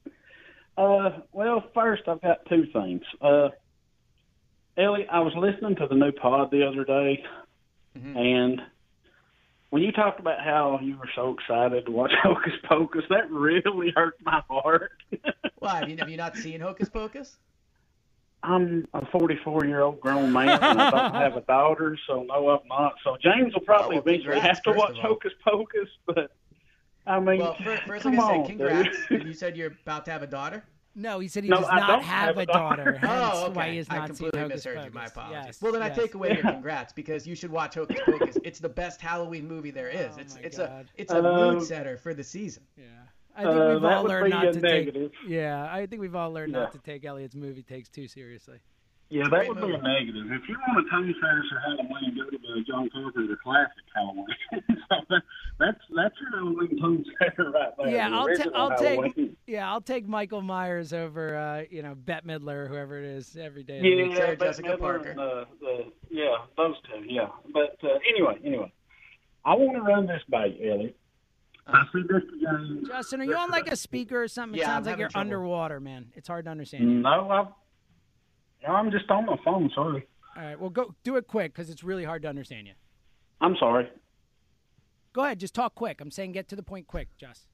Uh, well, first I've got two things. Uh, Ellie, I was listening to the new pod the other day, Mm-hmm. and when you talked about how you were so excited to watch Hocus Pocus, that really hurt my heart. Why? Have you, have you not seen Hocus Pocus? I'm a forty-four-year-old grown man, and I don't have a daughter, so no, I'm not. So James will probably Oh, well, eventually congrats, have to first watch of all. Hocus Pocus, but I mean, Well, first, first come I'm going on, to say congrats. dude. And you said you're about to have a daughter? No, he said he No, does I not don't have have a a daughter. daughter. Hence Oh, okay. why he has I not seen completely Hocus misheard you. Pocus. My apologies. Yes, well, then yes. I take away your congrats because you should watch Hocus Pocus. It's the best Halloween movie there is. Oh, it's my it's God. a it's a Um, mood setter for the season. Yeah. I think Uh, we've that all would learned be not a to negative. take. Yeah, I think we've all learned Yeah. not to take Elliot's movie takes too seriously. Yeah, great that would be movie. a negative. If you want a Tony Ferris or Halloween, go to the John Carpenter classic Halloween. so that, that's that's your Halloween tone setter right there. Yeah, the I'll, ta- original I'll Halloween. take. Yeah, I'll take Michael Myers over, uh, you know, Bette Midler or whoever it is every day. of the Yeah, week. Sarah Bette Jessica Midler Parker. and The, the, yeah, those two. Yeah, but uh, anyway, anyway, I want to run this by you, Ellie. I see this game. Justin, are you on like a speaker or something? It Yeah, sounds I'm like having you're trouble. underwater, man. It's hard to understand. you. No, I, no, I'm just on my phone. Sorry, All right, well, go do it quick because it's really hard to understand you. I'm sorry. Go ahead, just talk quick. I'm saying get to the point quick, Just.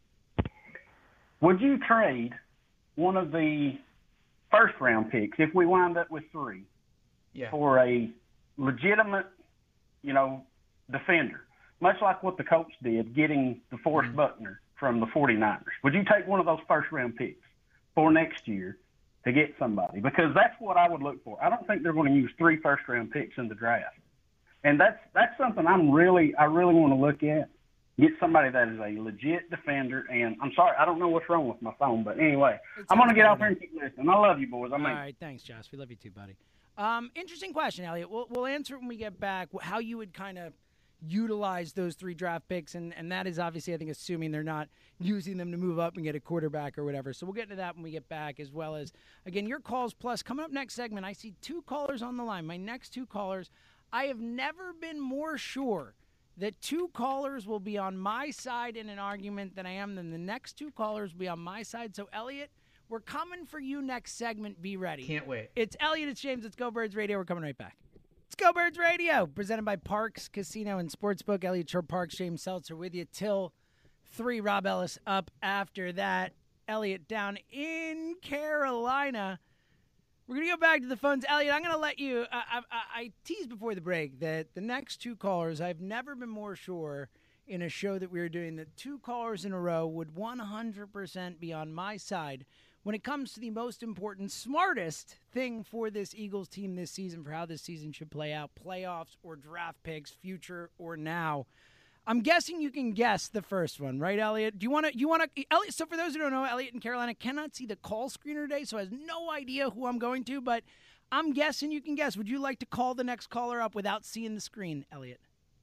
Would you trade one of the first round picks if we wind up with three Yeah. for a legitimate, you know, defender, much like what the Colts did, getting DeForest Mm-hmm. Buckner from the forty-niners? Would you take one of those first round picks for next year to get somebody? Because that's what I would look for. I don't think they're going to use three first round picks in the draft. And that's that's something I'm really I really want to look at. Get somebody that is a legit defender. And I'm sorry, I don't know what's wrong with my phone, but anyway, It's I'm going to get okay, off here and keep listening. I love you, boys. I All mean, right, thanks, Josh. We love you too, buddy. Um, interesting question, Elliot. We'll we'll answer it when we get back. How you would kind of utilize those three draft picks, and, and that is obviously, I think, assuming they're not using them to move up and get a quarterback or whatever. So we'll get into that when we get back, as well as, again, your calls. Plus, coming up next segment, I see two callers on the line. My next two callers, I have never been more sure that two callers will be on my side in an argument than I am than the next two callers will be on my side. So, Elliot, we're coming for you next segment. Be ready. Can't wait. It's Elliot, it's James, it's Go Birds Radio. We're coming right back. It's Go Birds Radio, presented by Parks Casino and Sportsbook. Elliot Shore Parks, James Seltzer with you till three. Rob Ellis up after that. Elliot down in Carolina. We're going to go back to the phones. Elliot, I'm going to let you I, I, I teased before the break that the next two callers, I've never been more sure in a show that we were doing that two callers in a row would one hundred percent be on my side when it comes to the most important, smartest thing for this Eagles team this season, for how this season should play out, playoffs or draft picks, future or now. I'm guessing you can guess the first one, right, Elliot? Do you want to? You want to? Elliot. So for those who don't know, Elliot in Carolina cannot see the call screener today, so has no idea who I'm going to. But I'm guessing you can guess. Would you like to call the next caller up without seeing the screen, Elliot?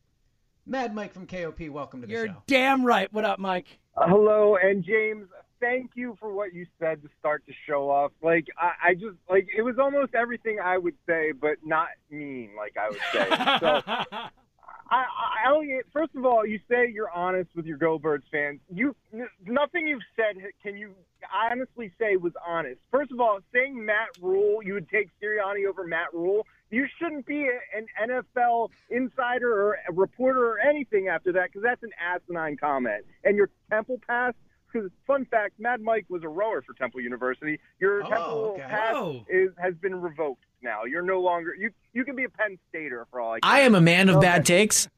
Mad Mike from K O P, welcome to the You're show. damn right. What up, Mike? Uh, hello, and James, thank you for what you said to start the show off. Like, I, I just, like, it was almost everything I would say, but not mean, like I would say. So, I, I, Elliot, first of all, you say you're honest with your Go Birds fans. You, n- nothing you've said can you honestly say was honest. First of all, saying Matt Rule, you would take Sirianni over Matt Rule. You shouldn't be a, an N F L insider or a reporter or anything after that, because that's an asinine comment. And your Temple pass, because fun fact, Mad Mike was a rower for Temple University. Your Oh, Temple okay. pass Oh. is, has been revoked now. You're no longer, you you can be a Penn Stater for all I care. I am a man of So- bad takes.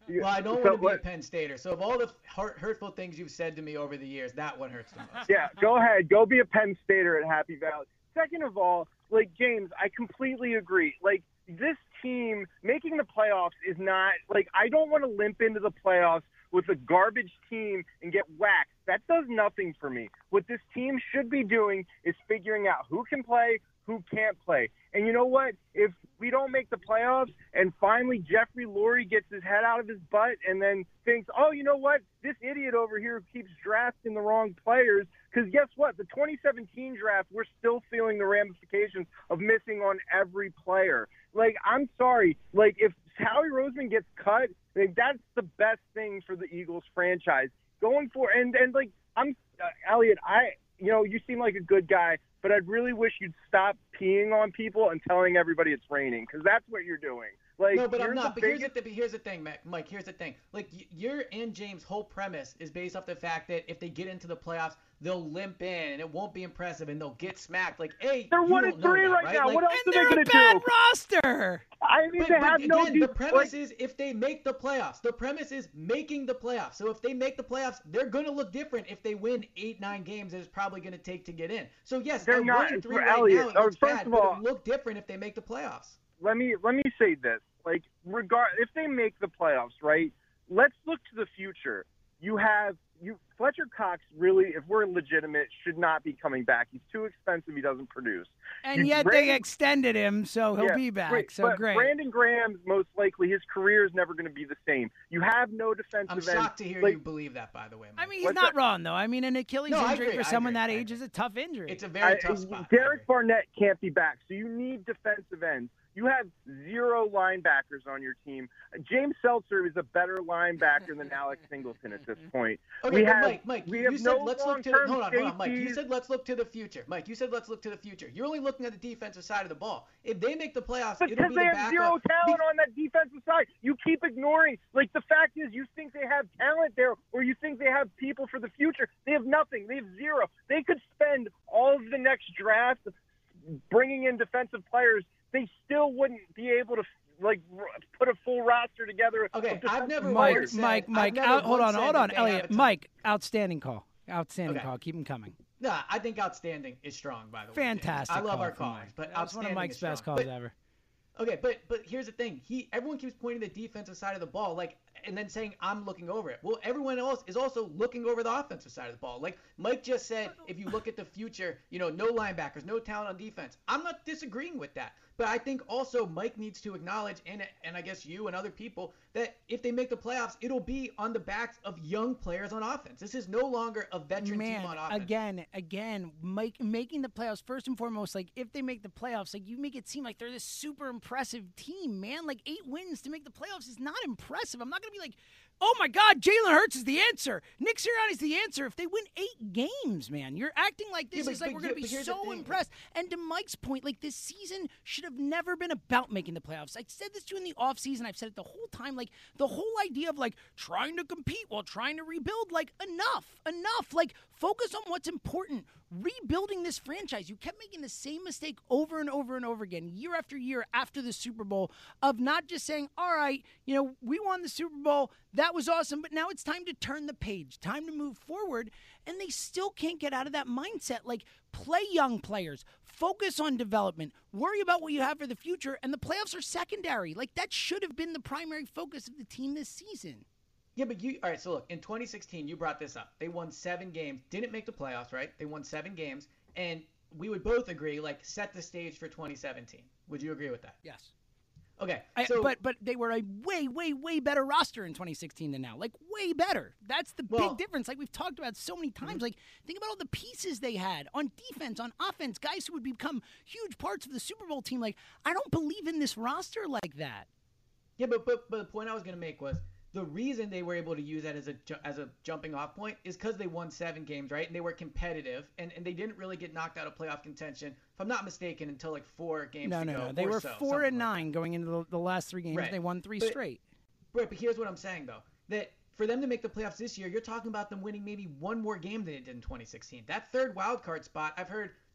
Well, I don't so want to be what, a Penn Stater. So of all the hurt, hurtful things you've said to me over the years, that one hurts the most. Yeah, go ahead. Go be a Penn Stater at Happy Valley. Second of all, like, James, I completely agree. Like, this team making the playoffs is not – like, I don't want to limp into the playoffs with a garbage team and get whacked. That does nothing for me. What this team should be doing is figuring out who can play, who can't play. And you know what? If we don't make the playoffs and finally Jeffrey Lurie gets his head out of his butt and then thinks, oh, you know what? This idiot over here keeps drafting the wrong players. Because guess what? The twenty seventeen draft, we're still feeling the ramifications of missing on every player. Like, I'm sorry. Like, if Howie Roseman gets cut, like, that's the best thing for the Eagles franchise. Going for and, and like, I'm uh, Elliot, I, you know, you seem like a good guy, but I'd really wish you'd stop peeing on people and telling everybody it's raining, because that's what you're doing. Like, no, but I'm not. The But biggest... here's the th- here's the thing, Mike. Here's the thing. Like, your and James' whole premise is based off the fact that if they get into the playoffs, they'll limp in and it won't be impressive and they'll get smacked. Like, hey, they're you one don't and know three that, right, right now. Like, What else And are they're they a gonna bad do? roster. I mean, but, they but have again, no. the deep, premise like, is if they make the playoffs. The premise is making the playoffs. So if they make the playoffs, they're going to look different. If they win eight, nine games, that it's probably going to take to get in. So yes, They're they're not- one and three for right Elliott, now. It or looks first bad, of but all- it'll look different if they make the playoffs. let me let me say this. Like, regard if they make the playoffs, right? Let's look to the future. You have you Fletcher Cox really, if we're legitimate, should not be coming back. He's too expensive. He doesn't produce. And You- yet Brandon- they extended him, so he'll Yeah, be back. great, So but great. Brandon Graham's most likely his career is never going to be the same. You have no defensive I'm end. shocked to hear like, you believe that, by the way, Mike. I mean, he's What's not that? wrong, though. I mean, an Achilles No, I injury agree, for I someone agree, that I age is a tough injury. It's a very I- tough spot. Derek Barnett can't be back, so you need defensive ends. You have zero linebackers on your team. James Seltzer is a better linebacker than Alex Singleton at this point. Okay, we but have, Mike, Mike, we you, have you said no let's look to the, long-term hold on, hold on, Mike. You safeties. said let's look to the future. Mike, you said let's look to the future. You're only looking at the defensive side of the ball. If they make the playoffs, it'll Because be they the have backup. zero talent Be- on that defensive side. You keep ignoring. Like, the fact is, you think they have talent there, or you think they have people for the future. They have nothing. They have zero. They could spend all of the next draft bringing in defensive players. They still wouldn't be able to, like, r- put a full roster together. Okay, of defensive I've never Mike, once said- Mike, I've Mike, never out, hold once on, said hold that on, they have Elliot. a ton- Mike, outstanding call. Outstanding Okay. call. Keep him coming. Nah, I think outstanding is strong, by the way. James. Fantastic. I love call our from callers, Mike. but That's one of outstanding Mike's is best strong. calls But- ever. Okay, but but here's the thing. He everyone keeps pointing to the defensive side of the ball, like, and then saying I'm looking over it. Well, everyone else is also looking over the offensive side of the ball. Like Mike just said, if you look at the future, you know, no linebackers, no talent on defense. I'm not disagreeing with that. But I think also Mike needs to acknowledge, and and I guess you and other people, that if they make the playoffs, it'll be on the backs of young players on offense. This is no longer a veteran Man, team on offense. again, again, Mike, making the playoffs, first and foremost, like, if they make the playoffs, like, you make it seem like they're this super impressive team, man. Like, eight wins to make the playoffs is not impressive. I'm not going to be like, oh, my God, Jalen Hurts is the answer. Nick Sirianni's the answer. If they win eight games, man, you're acting like this Yeah, but- is like but we're going to here- be but here's the so thing. impressed. And to Mike's point, like, this season should have never been about making the playoffs. I said this to you in the offseason. I've said it the whole time. Like, the whole idea of, like, trying to compete while trying to rebuild, like, enough, enough. Like, focus on what's important. Rebuilding this franchise. You kept making the same mistake over and over and over again, year after year after the Super Bowl, of not just saying, all right, you know, we won the Super Bowl. That was awesome. But now it's time to turn the page, time to move forward. And they still can't get out of that mindset. Like, play young players, focus on development, worry about what you have for the future. And the playoffs are secondary. Like, that should have been the primary focus of the team this season. Yeah, but you – all right, so look, in twenty sixteen, you brought this up. They won seven games, didn't make the playoffs, right? They won seven games, and we would both agree, like, set the stage for twenty seventeen. Would you agree with that? Yes. Okay, I, so – but but they were a way, way, way better roster in twenty sixteen than now. Like, way better. That's the Well- big difference. Like, we've talked about so many times. Like, think about all the pieces they had on defense, on offense, guys who would become huge parts of the Super Bowl team. Like, I don't believe in this roster like that. Yeah, but, but, but the point I was going to make was – the reason they were able to use that as a ju- as a jumping off point is because they won seven games, right? And they were competitive, and, and they didn't really get knocked out of playoff contention, if I'm not mistaken, until like four games No, to no, go. no. They or were so, four something and like nine going into the, the last three games. Right. They won three But- straight. Right, but here's what I'm saying, though. That for them to make the playoffs this year, you're talking about them winning maybe one more game than they did in twenty sixteen. That third wild card spot, I've heard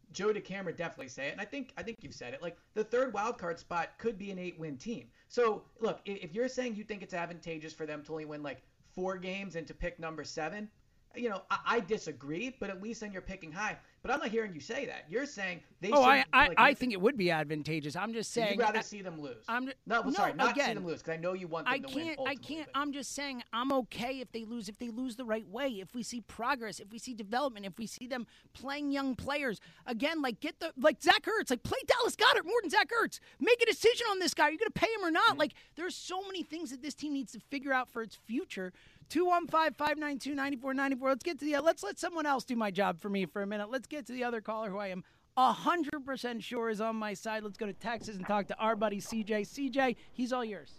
Joe DeCamera definitely say it, and I think I think you've said it. Like the third wild card spot could be an eight-win team. So look, if you're saying you think it's advantageous for them to only win like four games and to pick number seven, you know, I, I disagree, but at least then you're picking high. But I'm not hearing you say that. You're saying they. Oh, I I, like, I think it would be advantageous. I'm just saying. You'd rather I, see them lose. I'm no, well, sorry, no, not again, see them lose because I know you want them I to can't, win. I can't. But. I'm just saying I'm okay if they lose. If they lose the right way. If we see progress. If we see development. If we see them playing young players again, like get the like Zach Ertz, like play Dallas Goedert more than Zach Ertz. Make a decision on this guy. Are you going to pay him or not? Mm-hmm. Like there's so many things that this team needs to figure out for its future. two one five, five nine two, nine four nine four. Let's get to the let's let someone else do my job for me for a minute. Let's get to the other caller who I am one hundred percent sure is on my side. Let's go to Texas and talk to our buddy C J. C J, he's all yours.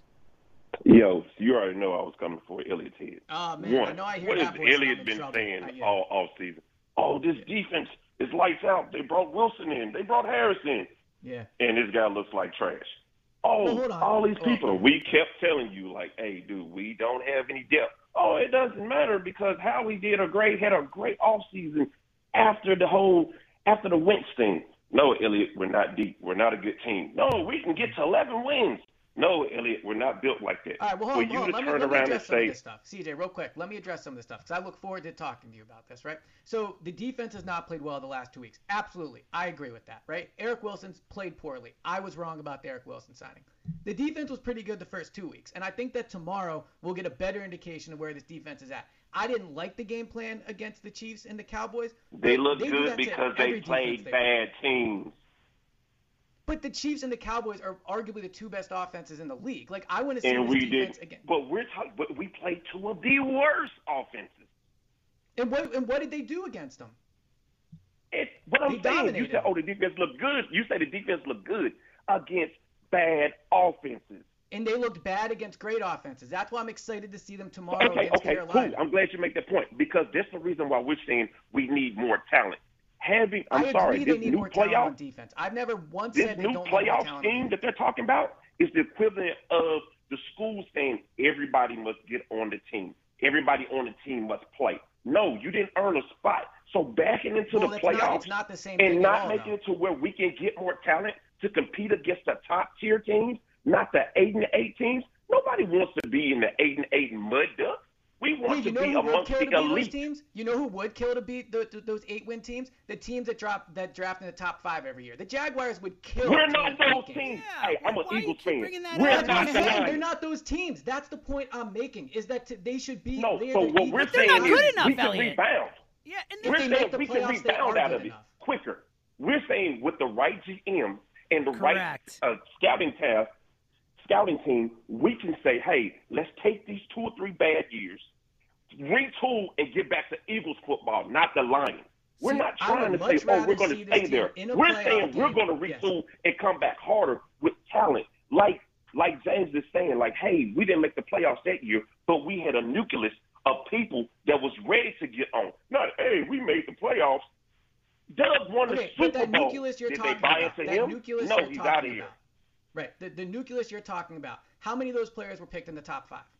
Yo, you already know I was coming for Elliott's head. Oh, man, One, I know I hear what that has voice. Elliott been trouble. saying uh, yeah. all, all season? Oh, this defense is lights out. They brought Wilson in. They brought Harris in. Yeah. And this guy looks like trash. Oh, well, hold on. all these Oh, people. okay. We kept telling you, like, hey, dude, we don't have any depth. Oh, it doesn't matter because Howie did a great, had a great offseason after the whole, after the Wentz thing. No, Elliott, we're not deep. We're not a good team. No, we can get to eleven wins. No, Elliott, we're not built like that. All right, well, hold For on, you hold to on. Let me, turn let me around address and some say, of this stuff. C J, real quick, let me address some of this stuff because I look forward to talking to you about this, right? So the defense has not played well the last two weeks. Absolutely. I agree with that, right? Eric Wilson's played poorly. I was wrong about the Eric Wilson signing. The defense was pretty good the first two weeks, and I think that tomorrow we'll get a better indication of where this defense is at. I didn't like the game plan against the Chiefs and the Cowboys. they look they do good that to because every they played defense they bad teams. But the Chiefs and the Cowboys are arguably the two best offenses in the league. Like, I want to see And this we defense did, again. but we're talking. But we played two of the worst offenses. And what and what did they do against them? It, what I'm They saying, you dominated. said, oh, the defense looked good. You say the defense looked good against bad offenses. And they looked bad against great offenses. That's why I'm excited to see them tomorrow Okay, against okay, Carolina. cool. I'm glad you make that point because that's the reason why we're saying we need more talent. Having, I'm I agree sorry, they this need new more talent on playoff, defense. I've never once this said they new don't need more playoff talent. team that they're talking about is the equivalent of the school saying everybody must get on the team. Everybody on the team must play. No, you didn't earn a spot. So backing into Well, the that's not- playoffs it's not the same and thing at not all, making though. it to where we can get more talent to compete against the top tier teams, not the eight and eight teams. Nobody wants to be in the eight and eight mud ducks. We Yeah, want you to know be who would amongst kill the to beat those elite. teams? You know who would kill to beat the, the, those eight-win teams? The teams that drop that draft in the top five every year. The Jaguars would kill. We're to not win those eight teams. games. Hey, I'm an why you Eagles keep fan. bringing that We're up? That's not what I'm the saying. They're Lions. not those teams. That's the point I'm making. Is that t- they should be. No, they're so the what Eagles. we're But they're saying not good is enough, we can Elliott. rebound. Yeah, and If We're they saying make the we can playoffs, they rebound are out good of it enough. quicker. We're saying with the right G M and the Correct. right uh, scouting task, scouting team, we can say, hey, let's take these two or three bad years, retool, and get back to Eagles football, not the Lions. We're See, not I trying would to say, much oh, we're rather going see to this stay team there. in a We're playoff saying we're game. going to Yes. retool and come back harder with talent. Like like James is saying, like, hey, we didn't make the playoffs that year, but we had a nucleus of people that was ready to get on. Not, hey, we made the playoffs. Doug won the Okay, but Super that Bowl. nucleus you're Did talking they buy about, into that him? nucleus No, you're he's talking out of here. about. Right, the, the nucleus you're talking about. How many of those players were picked in the top five?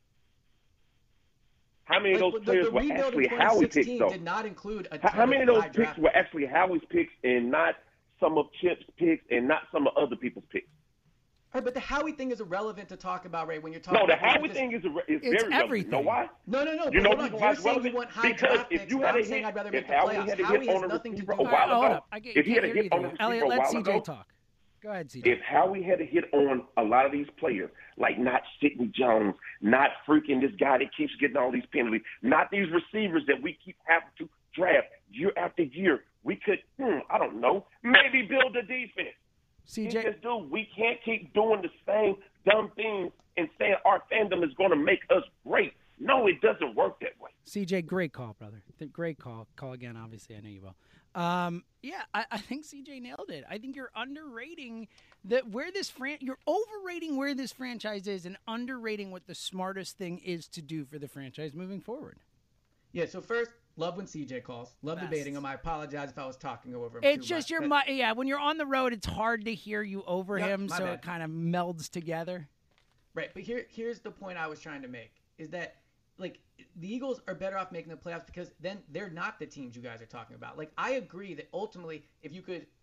How many of Like, those the- players the were rebuild actually in Howie picks, 2016 though? did not include a How, ton how many of of those high picks draft were actually Howie's picks and not some of Chip's picks and not some of other people's picks? All right, but the Howie thing is irrelevant to talk about, Ray, when you're talking No, the about this, Howie because- thing is, a, is It's very relevant. everything. You know why? No, no, no. You but know hold the on. reason why You're it's saying you relevant? want high Because draft if picks, you but had I'm a saying hit, I'd rather if make the Howie playoffs. had a Howie hit has on a nothing to receiver do a with while it. Hold ago, up. I can't, if he had a can't hit hear on you. a receiver Elliot, a let while C J ago, talk. Go ahead, C J. if Howie had a hit on a lot of these players, like not Sidney Jones, not freaking this guy that keeps getting all these penalties, not these receivers that we keep having to draft year after year, we could, hmm, I don't know, maybe build a defense. C He J, just, dude, we can't keep doing the same dumb things and saying our fandom is going to make us great. No, it doesn't work that way. C J, great call, brother. Th- Great call. Call again, obviously. I know you will. Um, yeah, I, I think C J nailed it. I think you're underrating that where this fran- you're overrating where this franchise is and underrating what the smartest thing is to do for the franchise moving forward. Yeah, so first, love when C J calls. Love Best. debating him. I apologize if I was talking over him It's too just much. your, That- mu- yeah, when you're on the road, it's hard to hear you over Yep, him, my so bad. it kind of melds together. Right, but here here's the point I was trying to make is that like the Eagles are better off making the playoffs because then they're not the teams you guys are talking about. Like I agree that ultimately if you could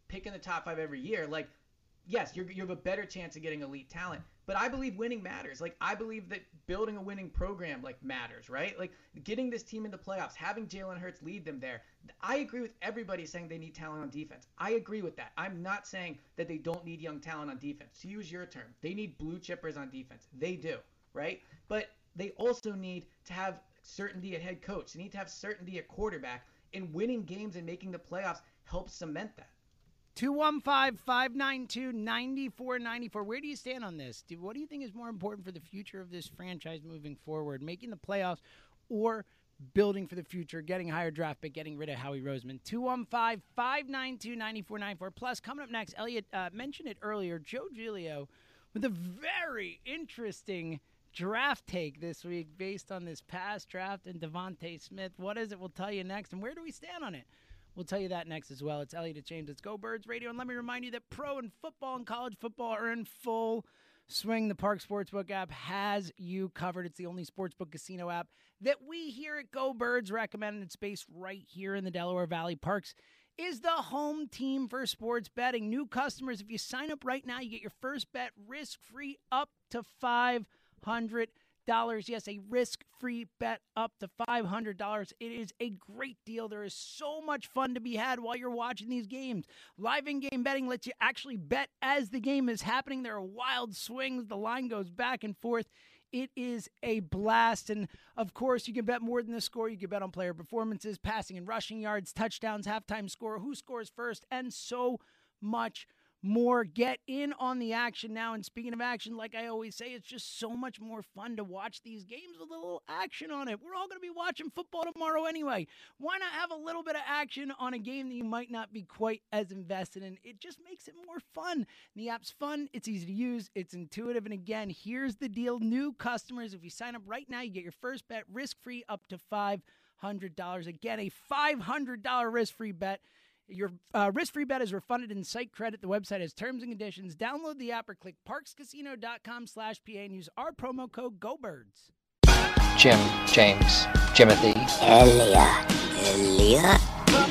pick in the top five every year, like, yes, you're, you have a better chance of getting elite talent. But I believe winning matters. Like, I believe that building a winning program, like, matters, right? Like, getting this team into playoffs, having Jalen Hurts lead them there. I agree with everybody saying they need talent on defense. I agree with that. I'm not saying that they don't need young talent on defense. To use your term, they need blue chippers on defense. They do, right? But they also need to have certainty at head coach. They need to have certainty at quarterback. And winning games and making the playoffs helps cement that. two one five, five nine two, nine four nine four. Where do you stand on this? Do, what do you think is more important for the future of this franchise moving forward? Making the playoffs or building for the future, getting a higher draft pick, getting rid of Howie Roseman? two one five, five nine two, nine four nine four. Plus, coming up next, Elliot uh, mentioned it earlier, Joe Giglio with a very interesting draft take this week based on this past draft and Devontae Smith. What is it? We'll tell you next. And where do we stand on it? We'll tell you that next as well. It's Elliot James. It's Go Birds Radio. And let me remind you that pro and football and college football are in full swing. The Park Sportsbook app has you covered. It's the only sportsbook casino app that we here at Go Birds recommend. It's based right here in the Delaware Valley. Parks is the home team for sports betting. New customers, if you sign up right now, you get your first bet risk-free up to five hundred dollars. Yes, a risk-free bet up to five hundred dollars. It is a great deal. There is so much fun to be had while you're watching these games. Live in-game betting lets you actually bet as the game is happening. There are wild swings. The line goes back and forth. It is a blast. And, of course, you can bet more than the score. You can bet on player performances, passing and rushing yards, touchdowns, halftime score, who scores first, and so much more. Get in on the action now. And speaking of action, like I always say, it's just so much more fun to watch these games with a little action on it. We're all going to be watching football tomorrow anyway. Why not have a little bit of action on a game that you might not be quite as invested in? It just makes it more fun. The app's fun. It's easy to use. It's intuitive. And again, here's the deal. New customers, if you sign up right now, you get your first bet risk-free up to five hundred dollars. Again, a five hundred dollars risk-free bet. Your uh, risk-free bet is refunded in site credit. The website has terms and conditions. Download the app or click parkscasino.com slash PA and use our promo code GoBirds. Jim, James, Jimothy, Elliot, Elliot.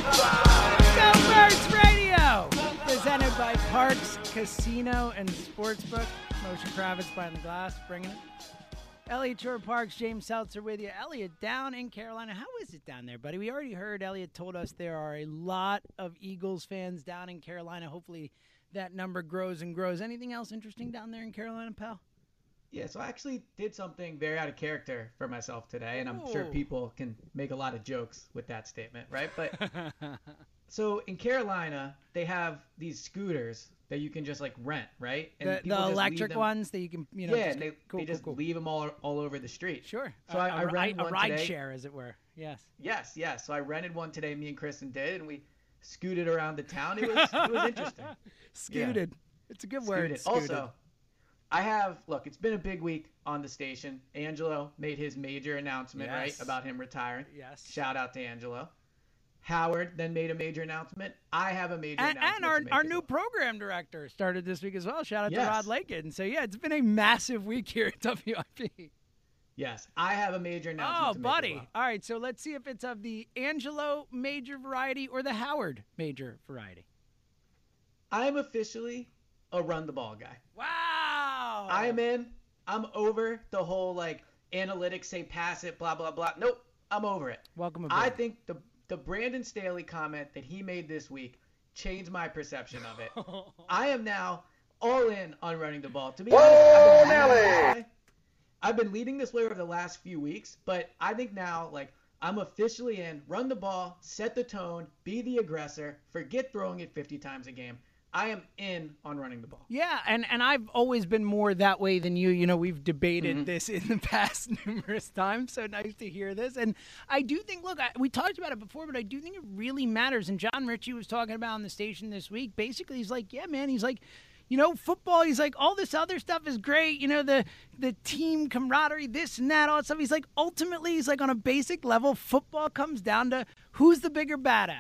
Go Birds Radio! Presented by Parks Casino and Sportsbook. Moshe Kravitz behind the glass, bringing it. Elliot Shore Parks, James Seltzer with you. Elliot, down in Carolina. How is it down there, buddy? We already heard Elliot told us there are a lot of Eagles fans down in Carolina. Hopefully that number grows and grows. Anything else interesting down there in Carolina, pal? Yeah, so I actually did something very out of character for myself today, and I'm Ooh. sure people can make a lot of jokes with that statement, right? But so in Carolina, they have these scooters that you can just like rent, right? And the the electric ones that you can, you know, yeah, just, they, cool, they cool, just cool. leave them all all over the street. Sure. So a, I, I a, rented a one ride today. share, as it were. Yes. Yes, yes. So I rented one today. Me and Kristen did, and we scooted around the town. It was it was interesting. Scooted. Yeah. It's a good word. Scooted. Also, I have look. It's been a big week on the station. Angelo made his major announcement, yes. right, about him retiring. Yes. Shout out to Angelo. Howard then made a major announcement. I have a major and, announcement. And our, our new well. program director started this week as well. Shout out yes. to Rod Lakin. So, yeah, it's been a massive week here at W I P. Yes, I have a major announcement. Oh, to buddy. make as well. All right, so let's see if it's of the Angelo major variety or the Howard major variety. I'm officially a run the ball guy. Wow. I'm in. I'm over the whole, like, analytics say pass it, blah, blah, blah. Nope, I'm over it. Welcome aboard. I think the the Brandon Staley comment that he made this week changed my perception of it. I am now all in on running the ball. To be honest, I've been, Nelly. I've been leading this way over the last few weeks, but I think now, like, I'm officially in. Run the ball, set the tone, be the aggressor, forget throwing it fifty times a game. I am in on running the ball. Yeah, and, and I've always been more that way than you. You know, we've debated mm-hmm. this in the past numerous times, so nice to hear this. And I do think, look, I, we talked about it before, but I do think it really matters. And John Ritchie was talking about on the station this week. Basically, he's like, yeah, man, he's like, you know, football, he's like, all this other stuff is great. You know, the the team camaraderie, this and that, all that stuff. He's like, ultimately, he's like, on a basic level, football comes down to who's the bigger badass.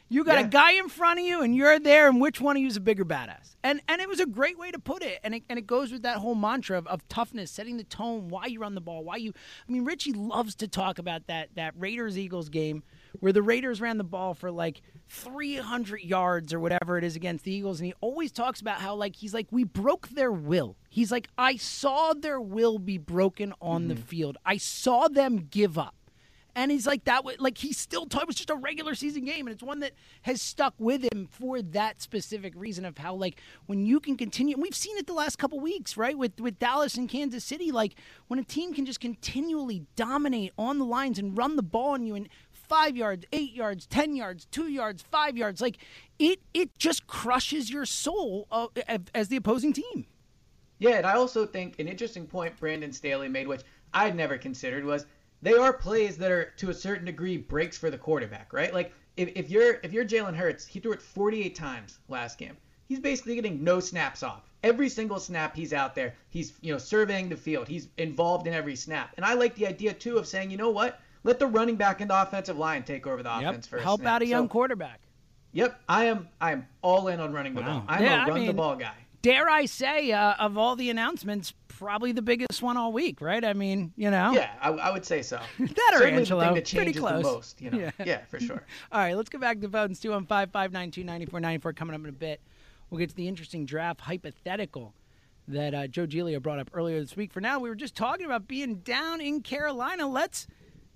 You got Yeah. a guy in front of you, and you're there, and which one of you is a bigger badass? And and it was a great way to put it. And it, and it goes with that whole mantra of, of toughness, setting the tone, why you run the ball, why you – I mean, Richie loves to talk about that that Raiders-Eagles game where the Raiders ran the ball for like three hundred yards or whatever it is against the Eagles, and he always talks about how, like, he's like, we broke their will. He's like, I saw their will be broken on mm-hmm. the field. I saw them give up. And he's like, that was like, he still thought it was just a regular season game. And it's one that has stuck with him for that specific reason of how, like, when you can continue, and we've seen it the last couple weeks, right? With, with Dallas and Kansas City, like when a team can just continually dominate on the lines and run the ball on you and five yards, eight yards, ten yards, two yards, five yards, like it, it just crushes your soul uh, as the opposing team. Yeah. And I also think an interesting point Brandon Staley made, which I'd never considered, was they are plays that are, to a certain degree, breaks for the quarterback, right? Like, if, if you're if you're Jalen Hurts, he threw it forty-eight times last game. He's basically getting no snaps off. Every single snap he's out there, he's, you know, surveying the field. He's involved in every snap. And I like the idea, too, of saying, you know what? Let the running back and the offensive line take over the yep. offense first. Help out a young so, quarterback. Yep, I am I am all in on running the wow. ball. I'm yeah, a run I mean, the ball guy. Dare I say, uh, of all the announcements, probably the biggest one all week, right? I mean, you know. Yeah, I, I would say so. that or Certainly Angelo, the thing that pretty changes close. the most, you know. Yeah, yeah for sure. All right, let's go back to the phones. two one five, five nine two, nine four nine four coming up in a bit. We'll get to the interesting draft hypothetical that uh, Joe Giglio brought up earlier this week. For now, we were just talking about being down in Carolina. Let's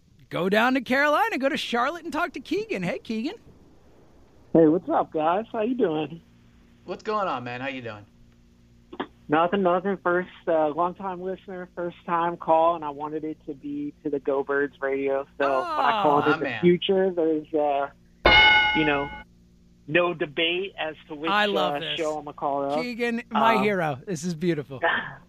go down to Carolina, go to Charlotte and talk to Keegan. Hey, Keegan. Hey, what's up, guys? How you doing? What's going on, man? How you doing? Nothing, nothing. First, uh, long-time listener, first-time call, and I wanted it to be to the Go Birds radio. So oh, when I called it man. the future, there's, uh, you know, no debate as to which I love uh, this. show I'm going to call it. Keegan, my um, hero. This is beautiful.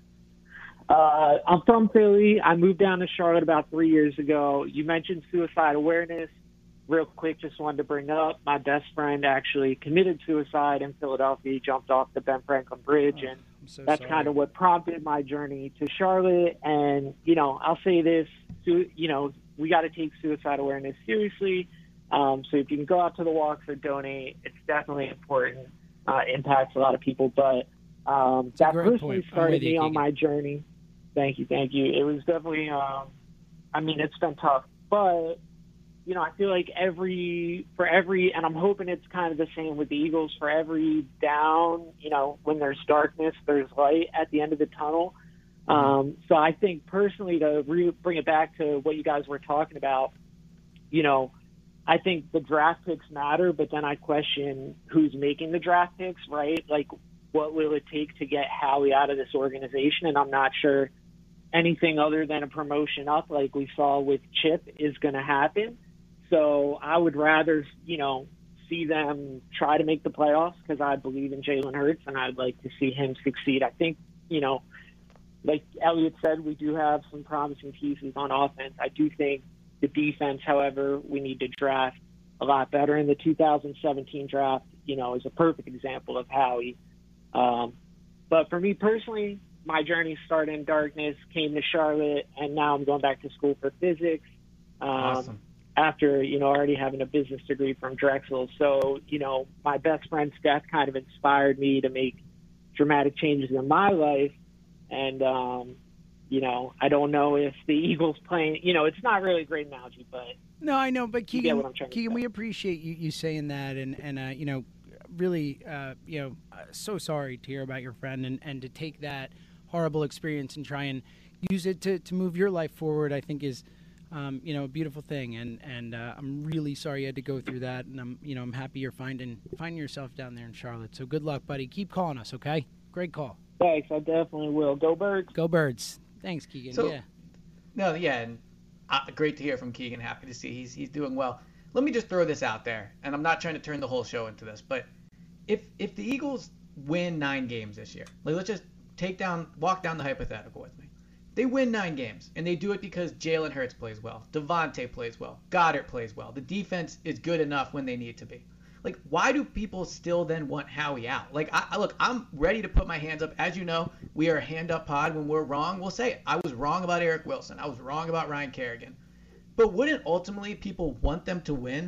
Uh, I'm from Philly. I moved down to Charlotte about three years ago. You mentioned suicide awareness. Real quick, just wanted to bring up my best friend actually committed suicide in Philadelphia. He jumped off the Ben Franklin Bridge, oh, and so that's sorry. kind of what prompted my journey to Charlotte. And, you know, I'll say this, you know, we got to take suicide awareness seriously. Um, so if you can go out to the walks or donate, it's definitely important. Uh, impacts a lot of people. But um, that personally started me on my journey. Thank you, thank you. It was definitely, um, I mean, it's been tough. But, you know, I feel like every, for every, and I'm hoping it's kind of the same with the Eagles, for every down, you know, when there's darkness, there's light at the end of the tunnel. Um, so I think personally, to re- bring it back to what you guys were talking about, you know, I think the draft picks matter, but then I question who's making the draft picks, right? Like, what will it take to get Howie out of this organization? And I'm not sure anything other than a promotion up like we saw with Chip is going to happen. So I would rather, you know, see them try to make the playoffs because I believe in Jalen Hurts and I'd like to see him succeed. I think, you know, like Elliot said, we do have some promising pieces on offense. I do think the defense, however, we need to draft a lot better. In the two thousand seventeen draft, you know, is a perfect example of Howie. Um, but for me personally, my journey started in darkness, came to Charlotte, and now I'm going back to school for physics. Um, awesome. After, you know, already having a business degree from Drexel. So, you know, my best friend's death kind of inspired me to make dramatic changes in my life. And, um, you know, I don't know if the Eagles playing, you know, it's not really a great analogy, but. No, I know, but Keegan, what I'm trying to Keegan, say. we appreciate you, you saying that. And, and uh, you know, really, uh, you know, uh, so sorry to hear about your friend and, and to take that horrible experience and try and use it to, to move your life forward, I think is, um, you know, a beautiful thing. And, and uh, I'm really sorry you had to go through that. And I'm, you know, I'm happy you're finding, finding yourself down there in Charlotte. So good luck, buddy. Keep calling us, okay? Great call. Thanks. I definitely will. Go Birds. Go Birds. Thanks, Keegan. So, yeah. No, yeah, and uh, great to hear from Keegan. Happy to see he's he's doing well. Let me just throw this out there, and I'm not trying to turn the whole show into this, but if if the Eagles win nine games this year, like let's just take down, walk down the hypothetical with me. They win nine games, and they do it because Jalen Hurts plays well, Devontae plays well, Goddard plays well. The defense is good enough when they need to be. Like, why do people still then want Howie out? Like, I, I look, I'm ready to put my hands up. As you know, we are a hand-up pod. When we're wrong, we'll say it. I was wrong about Eric Wilson. I was wrong about Ryan Kerrigan. But wouldn't ultimately people want them to win?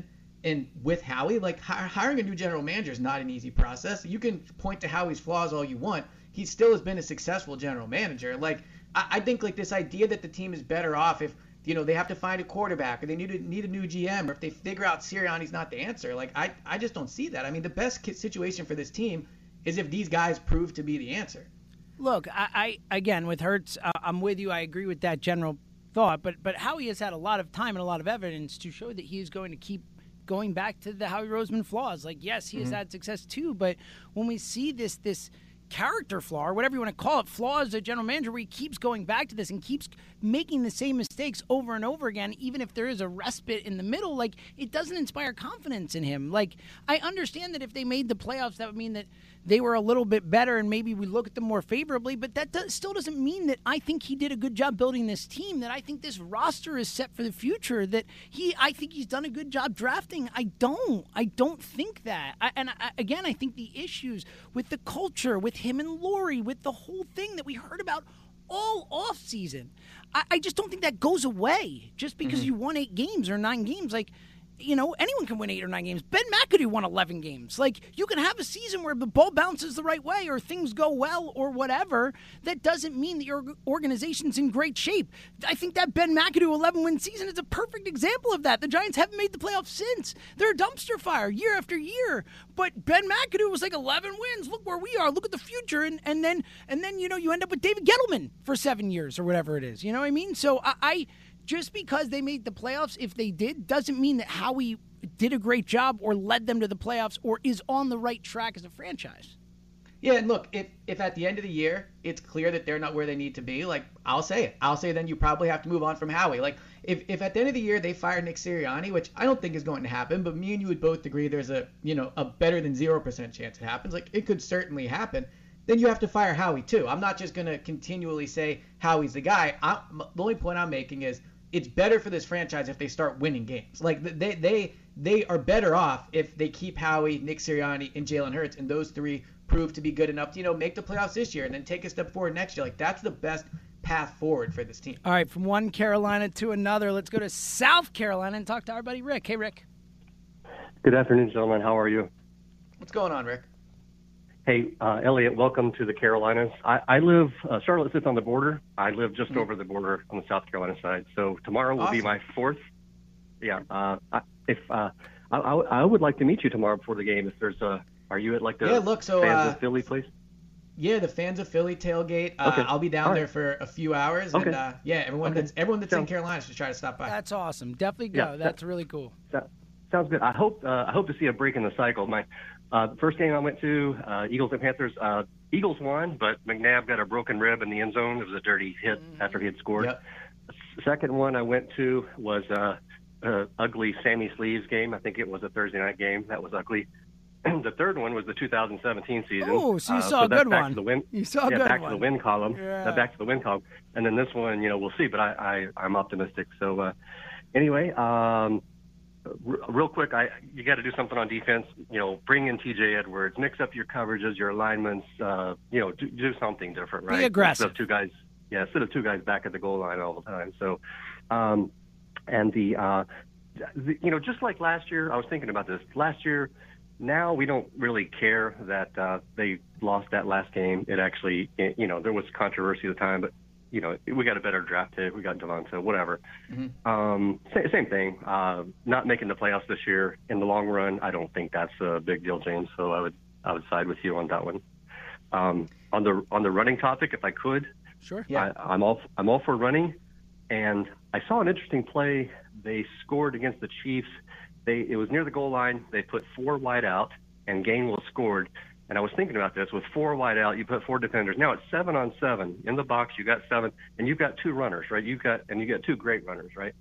and with Howie, like hi- hiring a new general manager is not an easy process. You can point to Howie's flaws all you want. He still has been a successful general manager. Like I, I think like this idea that the team is better off if you know they have to find a quarterback or they need to need a new G M or if they figure out Sirianni's not the answer. Like I, I just don't see that. I mean, the best situation for this team is if these guys prove to be the answer. Look, I, I again with Hurts, uh, I'm with you. I agree with that general thought, but but Howie has had a lot of time and a lot of evidence to show that he is going to keep going back to the Howie Roseman flaws. Like, yes, he mm-hmm. has had success too, but when we see this this character flaw, or whatever you want to call it, flaw as a general manager where he keeps going back to this and keeps making the same mistakes over and over again, even if there is a respite in the middle, like, it doesn't inspire confidence in him. Like, I understand that if they made the playoffs, that would mean that they were a little bit better and maybe we look at them more favorably, but that does, still doesn't mean that I think he did a good job building this team, that I think this roster is set for the future, that he, I think he's done a good job drafting. I don't. I don't think that. I, and I, again, I think the issues with the culture, with him and Laurie, with the whole thing that we heard about all off season, I, I just don't think that goes away just because mm-hmm. you won eight games or nine games. Like, you know, anyone can win eight or nine games. Ben McAdoo won eleven games. Like, you can have a season where the ball bounces the right way or things go well or whatever. That doesn't mean that your organization's in great shape. I think that Ben McAdoo eleven-win season is a perfect example of that. The Giants haven't made the playoffs since. They're a dumpster fire year after year. But Ben McAdoo was like eleven wins. Look where we are. Look at the future. And and then, and then you know, you end up with David Gettleman for seven years or whatever it is. You know what I mean? So I... I Just because they made the playoffs, if they did, doesn't mean that Howie did a great job or led them to the playoffs or is on the right track as a franchise. Yeah, and look, if if at the end of the year it's clear that they're not where they need to be, like, I'll say it. I'll say then you probably have to move on from Howie. Like, if, if at the end of the year they fire Nick Sirianni, which I don't think is going to happen, but me and you would both agree there's a, you know, a better than zero percent chance it happens. Like, it could certainly happen. Then you have to fire Howie too. I'm not just going to continually say Howie's the guy. I, the only point I'm making is it's better for this franchise if they start winning games. Like, they they they are better off if they keep Howie, Nick Sirianni, and Jalen Hurts, and those three prove to be good enough to, you know, make the playoffs this year and then take a step forward next year. Like, that's the best path forward for this team. All right, from one Carolina to another, let's go to South Carolina and talk to our buddy Rick. Hey, Rick. Good afternoon, gentlemen. How are you? What's going on, Rick? Hey, uh, Elliot, welcome to the Carolinas. I, I live, uh, Charlotte sits on the border. I live just mm-hmm. over the border on the South Carolina side. So tomorrow will awesome. be my fourth. Yeah. Uh, I, if uh, I, I, I would like to meet you tomorrow before the game. If there's a, are you at like the yeah, look, so, fans uh, of Philly place? Yeah, the fans of Philly tailgate. Uh, okay. I'll be down All there right. for a few hours. Okay. And uh, yeah, everyone okay. that's everyone that's so, in Carolina should try to stop by. That's awesome. Definitely go. Yeah, that's that, really cool. That sounds good. I hope uh, I hope to see a break in the cycle. My Uh, the first game I went to, uh, Eagles and Panthers, uh, Eagles won, but McNabb got a broken rib in the end zone. It was a dirty hit mm-hmm. after he had scored. Yep. The second one I went to was uh, uh, ugly Sammy Sleeves game. I think it was a Thursday night game. That was ugly. The third one was the two thousand seventeen season. Oh, so you uh, saw so a good back one. To the win, you saw a yeah, good back one. to the win column. Yeah. Uh, back to the win column. And then this one, you know, we'll see. But I, I, I'm optimistic. So uh, anyway, um, real quick, I you got to do something on defense. You know, bring in T J Edwards, mix up your coverages, your alignments. Uh, you know, do, do something different, right? Be aggressive. Instead of two guys, yeah, instead of two guys back at the goal line all the time. So, um, and the, uh, the, you know, just like last year, I was thinking about this. Last year, now we don't really care that uh, they lost that last game. It actually, you know, there was controversy at the time, but you know, we got a better draft pick. We got Devonta, whatever. Mm-hmm. Um, same, same thing. Uh, not making the playoffs this year in the long run, I don't think that's a big deal, James. So I would I would side with you on that one. Um, on the on the running topic, if I could, sure. Yeah. I, I'm all I'm all for running. And I saw an interesting play. They scored against the Chiefs. They it was near the goal line. They put four wide out, and Gainwell scored. And I was thinking about this. With four wide out, you put four defenders. Now it's seven on seven. In the box, you got seven, and you've got two runners, right? You've got and you got two great runners, right?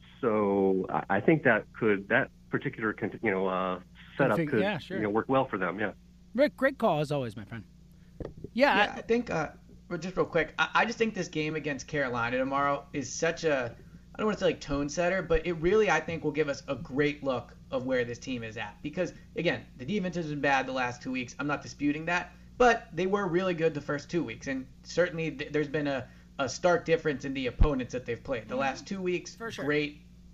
So I think that could that particular you know uh, setup think, could yeah, sure. you know work well for them. Yeah. Rick, great call as always, my friend. Yeah, yeah I, I think. Uh, just real quick, I, I just think this game against Carolina tomorrow is such a I don't want to say like tone setter, but it really I think will give us a great look of where this team is at. Because again, the defense has been bad the last two weeks. I'm not disputing that, but they were really good the first two weeks, and certainly th- there's been a, a stark difference in the opponents that they've played. The last two weeks, For sure. great.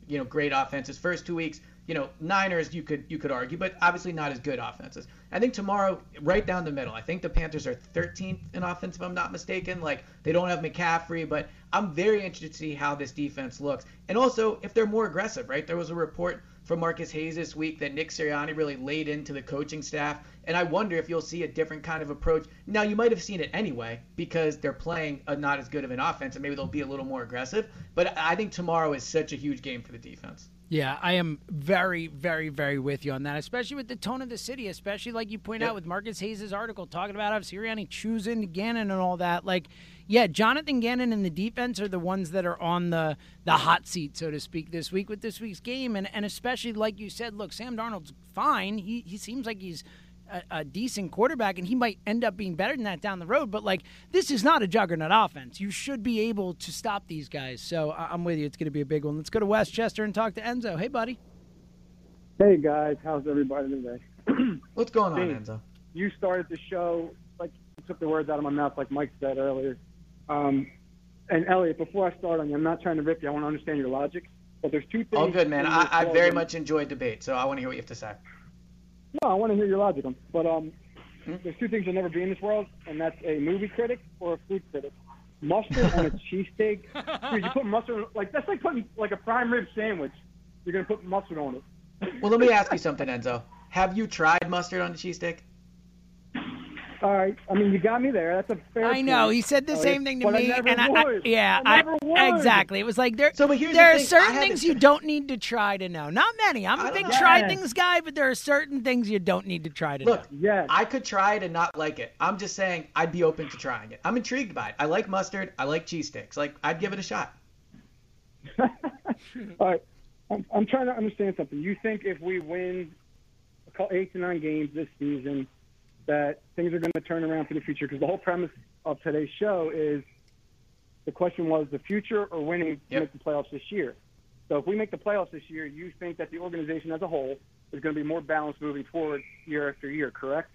you know, great offenses. First two weeks, you know, Niners you could you could argue, but obviously not as good offenses. I think tomorrow, right down the middle. I think the Panthers are thirteenth in offense, if I'm not mistaken. Like, they don't have McCaffrey, but I'm very interested to see how this defense looks. And also, if they're more aggressive, right? There was a report from Marcus Hayes this week that Nick Sirianni really laid into the coaching staff. And I wonder if you'll see a different kind of approach. Now, you might have seen it anyway because they're playing a not as good of an offense, and maybe they'll be a little more aggressive. But I think tomorrow is such a huge game for the defense. Yeah, I am very, very, very with you on that, especially with the tone of the city, especially like you point yep. out with Marcus Hayes' article talking about how Sirianni choosing Gannon and all that. Like, yeah, Jonathan Gannon and the defense are the ones that are on the, the hot seat, so to speak, this week with this week's game. And, and especially, like you said, look, Sam Darnold's fine. He, he seems like he's a, a decent quarterback, and he might end up being better than that down the road. But, like, this is not a juggernaut offense. You should be able to stop these guys. So I- I'm with you. It's going to be a big one. Let's go to Westchester and talk to Enzo. Hey, buddy. Hey, guys. How's everybody today? What's going on, Dave, Enzo? You started the show, like, you took the words out of my mouth, like Mike said earlier. Um, and, Elliot, before I start on you, I'm not trying to rip you. I want to understand your logic. But there's two things. All good, man. I, I very much enjoyed debate, so I want to hear what you have to say. No, I want to hear your logic. But um, hmm? there's two things you'll never be in this world, and that's a movie critic or a food critic. Mustard on a cheesesteak. Dude, you put mustard on, like, that's like putting, like, a prime rib sandwich. You're going to put mustard on it. Well, let me ask you something, Enzo. Have you tried mustard on a cheesesteak? All right. I mean, you got me there. That's a fair I know. point. He said the Uh, same thing to but me. I never and I, would. I, yeah, I never would. exactly. It was like there, So, but here's there the are thing. I certain haven't- things you don't need to try to know. Not many. I'm I a don't big know. try Yes. things guy, but there are certain things you don't need to try to Look, know. Yes. I could try it and not like it. I'm just saying I'd be open to trying it. I'm intrigued by it. I like mustard. I like cheesesteaks. Like, I'd give it a shot. All right. I'm, I'm trying to understand something. You think if we win a couple, eight to nine games this season, that things are going to turn around for the future? Because the whole premise of today's show is the question was the future or winning to Yep. make the playoffs this year. So if we make the playoffs this year, you think that the organization as a whole is going to be more balanced moving forward year after year, correct?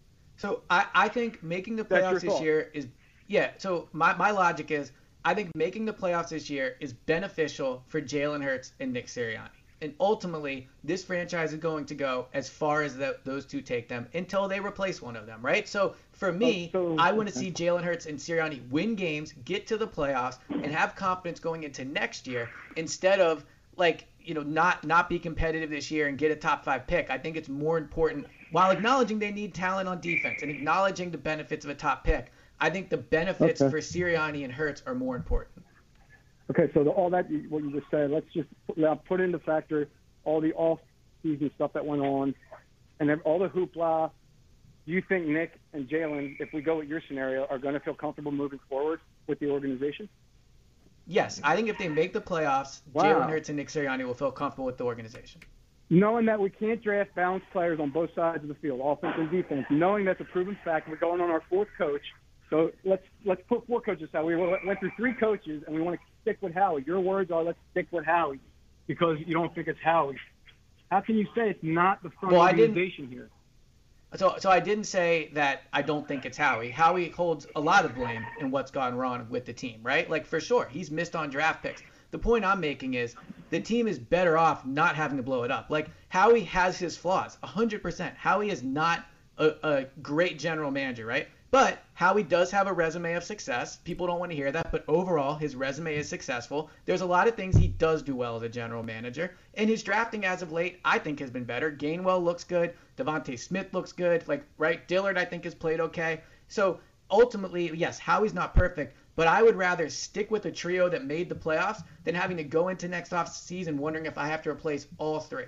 So I, I think making the That's your playoffs this thought. year is yeah. So my, my logic is I think making the playoffs this year is beneficial for Jalen Hurts and Nick Sirianni. And ultimately, this franchise is going to go as far as the, those two take them until they replace one of them, right? So for me, Oh, so- I want to see Jalen Hurts and Sirianni win games, get to the playoffs, and have confidence going into next year instead of like you know not not be competitive this year and get a top five pick. I think it's more important while acknowledging they need talent on defense and acknowledging the benefits of a top pick. I think the benefits Okay. for Sirianni and Hurts are more important. Okay, so the, all that, you- what you just said, let's just put, now put into factor all the off-season stuff that went on and then all the hoopla. Do you think Nick and Jalen, if we go with your scenario, are going to feel comfortable moving forward with the organization? Yes, I think if they make the playoffs, Wow. Jalen Hurts and Nick Sirianni will feel comfortable with the organization. Knowing that we can't draft balanced players on both sides of the field, offense and defense, knowing that's a proven fact, we're going on our fourth coach. So let's let's put four coaches out. We went through three coaches, and we want to stick with Howie. Your words are, let's stick with Howie, because you don't think it's Howie. How can you say it's not the front Well, I didn't- organization here? So, so I didn't say that I don't think it's Howie. Howie holds a lot of blame in what's gone wrong with the team, right? Like, for sure, he's missed on draft picks. The point I'm making is the team is better off not having to blow it up. Like, Howie has his flaws, one hundred percent. Howie is not a, a great general manager, right? But Howie does have a resume of success. People don't want to hear that, but overall, his resume is successful. There's a lot of things he does do well as a general manager. And his drafting as of late, I think, has been better. Gainwell looks good. Devontae Smith looks good. Like, right, Dillard, I think, has played okay. So, ultimately, yes, Howie's not perfect, but I would rather stick with a trio that made the playoffs than having to go into next off season wondering if I have to replace all three.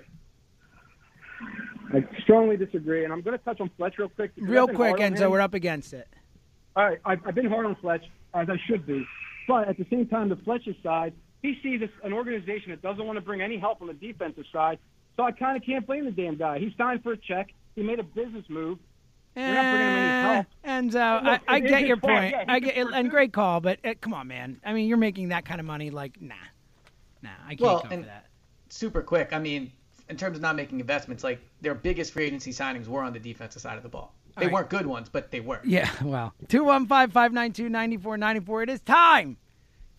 I strongly disagree, and I'm going to touch on Fletch real quick. because Real I've been quick, hard on Enzo, him. we're up against it. All right, I've, I've been hard on Fletch, as I should be. But at the same time, the Fletcher side, he sees a- an organization that doesn't want to bring any help on the defensive side. So I kind of can't blame the damn guy. He signed for a check. He made a business move. We're not bringing him any help. Enzo, Look, I, I it is get his your fault. point. Yeah, he I can get, and pursue- great call, but uh, come on, man. I mean, you're making that kind of money. Like, nah, nah, I can't Well, go and for that. super quick, I mean, in terms of not making investments, like, their biggest free agency signings were on the defensive side of the ball. They All right. weren't good ones, but they were. Yeah, well, two one five, five nine two, nine four nine four. It is time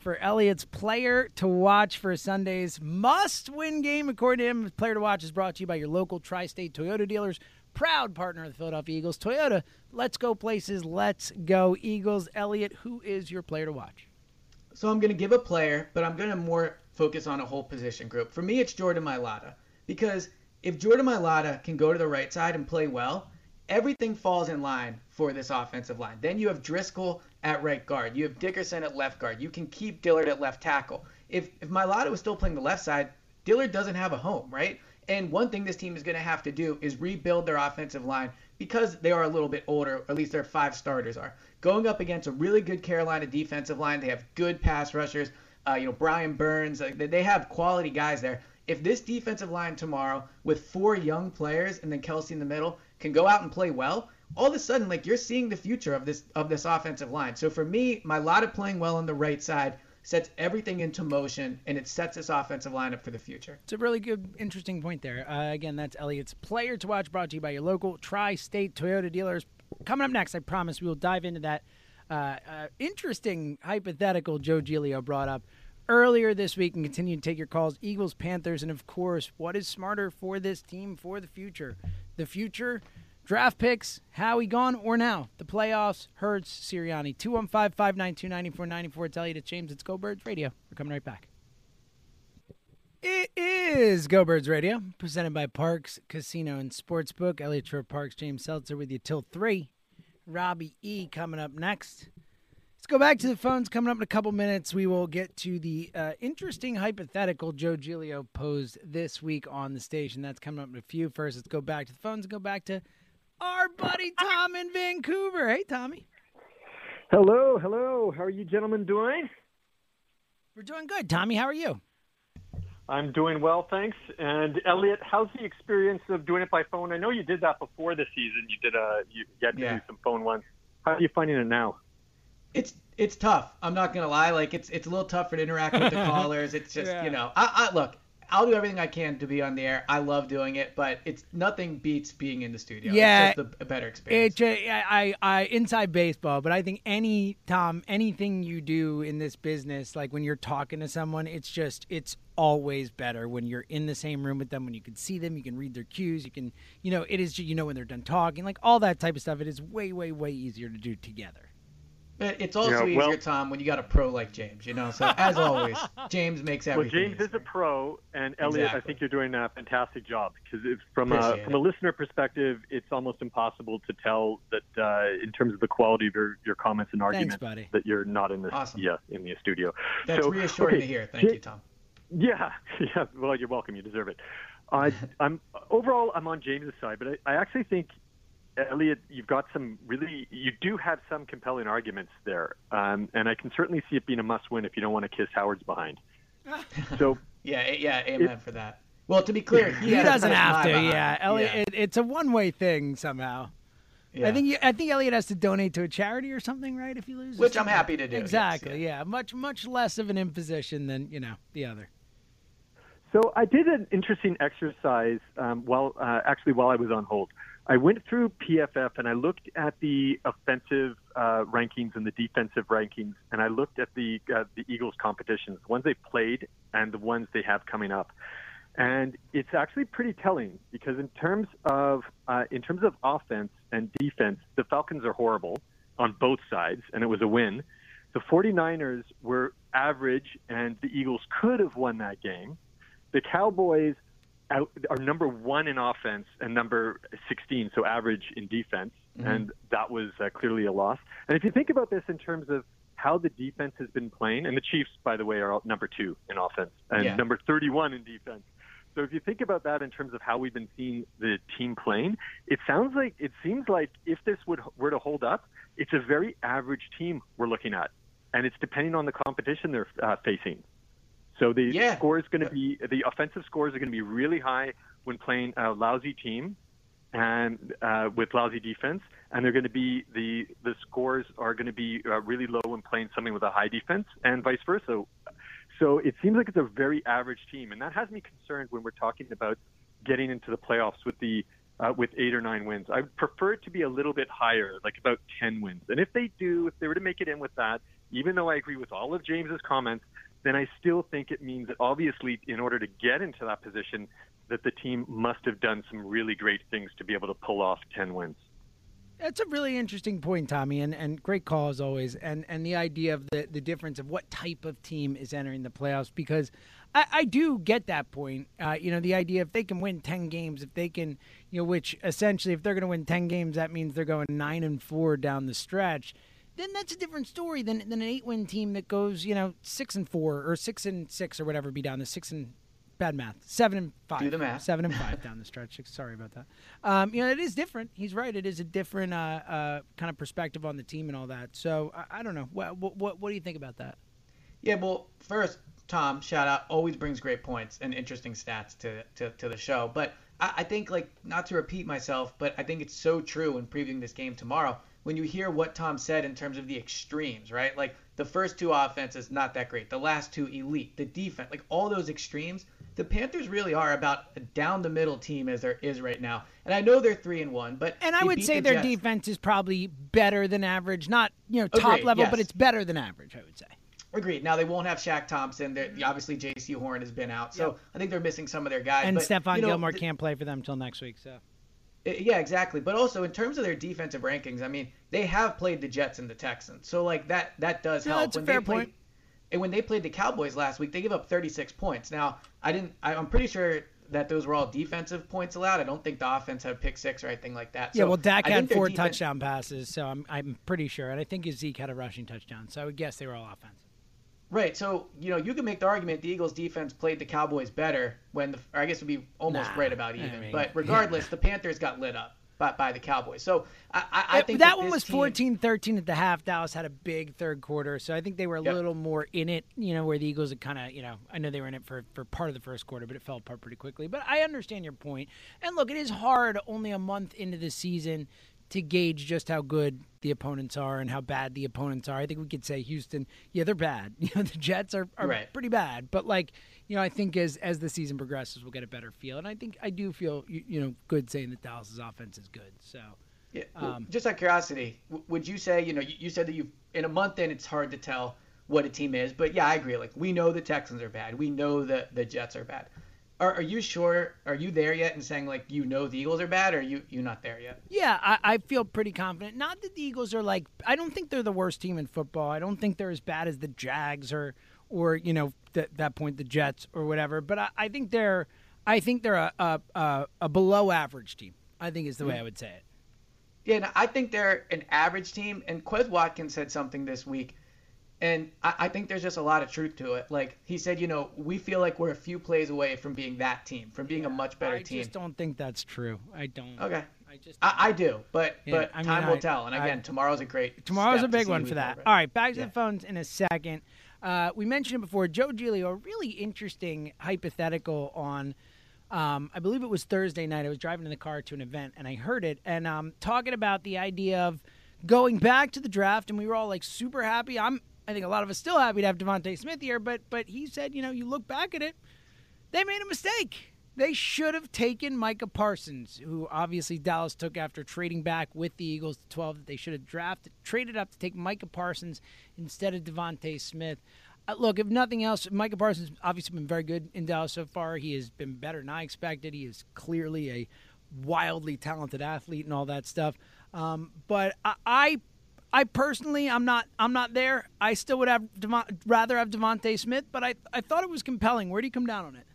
for Elliot's player to watch for Sunday's must-win game. According to him, player to watch is brought to you by your local Tri-State Toyota dealers, proud partner of the Philadelphia Eagles. Toyota, let's go places, let's go Eagles. Elliot, who is your player to watch? So I'm going to give a player, but I'm going to more focus on a whole position group. For me, it's Jordan Mailata, because if Jordan Mailata can go to the right side and play well, everything falls in line for this offensive line. Then you have Driscoll at right guard. You have Dickerson at left guard. You can keep Dillard at left tackle. If if Mailata was still playing the left side, Dillard doesn't have a home, right? And one thing this team is going to have to do is rebuild their offensive line because they are a little bit older, or at least their five starters are. Going up against a really good Carolina defensive line, they have good pass rushers. Uh, you know, Brian Burns, like, they have quality guys there. If this defensive line tomorrow with four young players and then Kelsey in the middle can go out and play well, all of a sudden, like, you're seeing the future of this of this offensive line. So for me, Mailata playing well on the right side sets everything into motion, and it sets this offensive line up for the future. It's a really good, interesting point there. Uh, again, that's Elliot's player to watch, brought to you by your local Tri-State Toyota dealers. Coming up next, I promise we will dive into that uh, uh, interesting hypothetical Joe Giglio brought up earlier this week and continue to take your calls. Eagles, Panthers, and of course, what is smarter for this team for the future? The future, draft picks, Howie gone or now? The playoffs, Hurts, Sirianni. two one five, five nine two, nine four nine four. It's Elliot, it's James, it's Go Birds Radio. We're coming right back. It is Go Birds Radio, presented by Parks Casino and Sportsbook. Elliot Shore, Parks, James Seltzer with you till three. Robbie E. coming up next. Let's go back to the phones. Coming up in a couple minutes, we will get to the uh, interesting hypothetical Joe Giglio posed this week on the station. That's coming up in a few. First, let's go back to the phones and go back to our buddy Tom in Vancouver. Hey, Tommy. Hello, hello. How are you gentlemen doing? We're doing good. Tommy, how are you? I'm doing well, thanks. And Elliot, how's the experience of doing it by phone? I know you did that before the season. You did a you had to yeah. do some phone ones. How are you finding it now? It's it's tough. I'm not gonna lie. Like it's it's a little tougher to interact with the callers. It's just yeah. you know. I, I look. I'll do everything I can to be on the air. I love doing it, but it's nothing beats being in the studio. Yeah, it's just a, a better experience. It, I, I, inside baseball, but I think any Tom, anything you do in this business, like when you're talking to someone, it's just it's always better when you're in the same room with them, when you can see them, you can read their cues, you can, you know, it is you know when they're done talking, like all that type of stuff. It is way, way, way easier to do together. But it's also yeah, well, easier, Tom, when you got a pro like James, you know. So, as always, James makes everything Well, James easier. is a pro, and Elliot, exactly. I think you're doing a fantastic job. Because from a, from a listener perspective, it's almost impossible to tell that uh, in terms of the quality of your, your comments and arguments Thanks, buddy. that you're not in the, awesome. yeah, in the studio. That's so, reassuring okay, to hear. Thank J- you, Tom. Yeah, yeah. Well, you're welcome. You deserve it. Uh, I'm overall, I'm on James's side, but I, I actually think Elliot, you've got some really, you do have some compelling arguments there, um, and I can certainly see it being a must-win if you don't want to kiss Howard's behind. So yeah, yeah, amen it, for that. Well, to be clear, he, he doesn't have to. Behind. Yeah, Elliot, yeah. It, it's a one-way thing somehow. Yeah. I think you, I think Elliot has to donate to a charity or something, right? If he loses, which I'm happy to do. Exactly. Yes, yeah. yeah, much much less of an imposition than you know the other. So I did an interesting exercise um, while uh, actually while I was on hold. I went through P F F and I looked at the offensive uh, rankings and the defensive rankings, and I looked at the uh, the Eagles competitions, the ones they played and the ones they have coming up. And it's actually pretty telling because in terms of uh, in terms of offense and defense, the Falcons are horrible on both sides, and it was a win. The 49ers were average, and the Eagles could have won that game. The Cowboys out, are number one in offense and number sixteen, so average in defense, mm-hmm. and that was uh, clearly a loss. And if you think about this in terms of how the defense has been playing, and the Chiefs, by the way, are number two in offense and yeah. number thirty-one in defense. So if you think about that in terms of how we've been seeing the team playing, it sounds like, it seems like if this would were to hold up, it's a very average team we're looking at, and it's depending on the competition they're uh, facing. So the yeah. score is going to be, the offensive scores are going to be really high when playing a lousy team and uh, with lousy defense, and they're going to be the the scores are going to be uh, really low when playing something with a high defense, and vice versa. So it seems like it's a very average team, and that has me concerned when we're talking about getting into the playoffs with the uh, with eight or nine wins. I would prefer it to be a little bit higher, like about ten wins. And if they do, if they were to make it in with that, even though I agree with all of James's comments, then I still think it means that obviously in order to get into that position, that the team must have done some really great things to be able to pull off ten wins. That's a really interesting point, Tommy, and, and great call as always. And and the idea of the, the difference of what type of team is entering the playoffs, because I, I do get that point. Uh, you know, the idea if they can win ten games, if they can, you know, which essentially if they're going to win ten games, that means they're going nine and four down the stretch. Then that's a different story than than an eight-win team that goes, you know, six and four or six and six or whatever be down the six and bad math, seven and five. Do the math. Seven and five down the stretch. Sorry about that. Um, you know, it is different. He's right. It is a different uh, uh, kind of perspective on the team and all that. So I, I don't know. What, what what do you think about that? Yeah. Well, first, Tom, shout out. Always brings great points and interesting stats to to, to the show. But I, I think, like, not to repeat myself, but I think it's so true in previewing this game tomorrow. When you hear what Tom said in terms of the extremes, right? Like the first two offenses, not that great. The last two, elite. The defense, like all those extremes, the Panthers really are about a down the middle team as there is right now. And I know they're three and one, but and I would say the their Jets. defense is probably better than average. Not you know top Agreed, level, yes. but it's better than average. I would say. Agreed. Now they won't have Shaq Thompson. They're, obviously, J C Horn has been out, so Yep. I think they're missing some of their guys. And but, Stephon you know, Gilmore th- can't play for them until next week. So. Yeah, exactly. But also in terms of their defensive rankings, I mean, they have played the Jets and the Texans, so like that that does No, help. that's a when fair they played, point. And when they played the Cowboys last week, they gave up thirty-six points. Now I didn't. I, I'm pretty sure that those were all defensive points allowed. I don't think the offense had a pick six or anything like that. Yeah, So well, Dak I had think their four defense- touchdown passes, so I'm I'm pretty sure, and I think Zeke had a rushing touchdown. So I would guess they were all offensive. Right. So you know you can make the argument the Eagles defense played the Cowboys better when the. Or I guess it would be almost Nah, right about I even. mean, but regardless, the Panthers got lit up by, by the Cowboys. So I, I, I Uh, think that, that one this was team- fourteen thirteen at the half. Dallas had a big third quarter, so I think they were a Yep. little more in it, you know, where the Eagles had kind of, you know, I know they were in it for, for part of the first quarter, but it fell apart pretty quickly. But I understand your point. And look, it is hard only a month into the season to gauge just how good the opponents are and how bad the opponents are. I think we could say Houston, yeah, they're bad. You know, the Jets are, are Right. pretty bad. But, like, you know, I think as as the season progresses, we'll get a better feel. And I think I do feel, you, you know, good saying that Dallas's offense is good. So, Yeah, well, Um, just out of curiosity, w- would you say, you know, you, you said that you in a month in it's hard to tell what a team is, but yeah, I agree. Like we know the Texans are bad, we know that the Jets are bad. Are, are you sure? Are you there yet in saying like you know the Eagles are bad, or are you you not there yet? yeah, I, I feel pretty confident. Not that the Eagles are like, I don't think they're the worst team in football. I don't think they're as bad as the Jags or, or you know, th- that point the Jets or whatever. But I, I think they're, I think they're a a, a, a below average team. I think is the way I would say it. Yeah, and I think they're an average team. And Quez Watkins said something this week, and I, I think there's just a lot of truth to it. Like he said, you know, we feel like we're a few plays away from being that team, from being a much better I team. just don't think that's true. I don't. Okay. I just. I, I do, but Yeah, but I mean, time I- will tell. And I- again, tomorrow's a great. Tomorrow's a step to big see one who for we that. play. All right, back to Yeah. the phones in a second. Uh, we mentioned it before. Joe Giglio, a really interesting hypothetical on, um, I believe it was Thursday night. I was driving in the car to an event, and I heard it, and um, talking about the idea of going back to the draft, and we were all like super happy. I'm, I think a lot of us still happy to have Devontae Smith here, but but he said, you know, you look back at it, they made a mistake. They should have taken Micah Parsons, who obviously Dallas took after trading back with the Eagles to twelve. That they should have drafted, traded up to take Micah Parsons instead of Devontae Smith. Uh, look, if nothing else, Micah Parsons obviously been very good in Dallas so far. He has been better than I expected. He is clearly a wildly talented athlete and all that stuff. Um, but I, I, I personally, I'm not, I'm not there. I still would have Devon, rather have Devontae Smith, but I, I thought it was compelling. Where do you come down on it?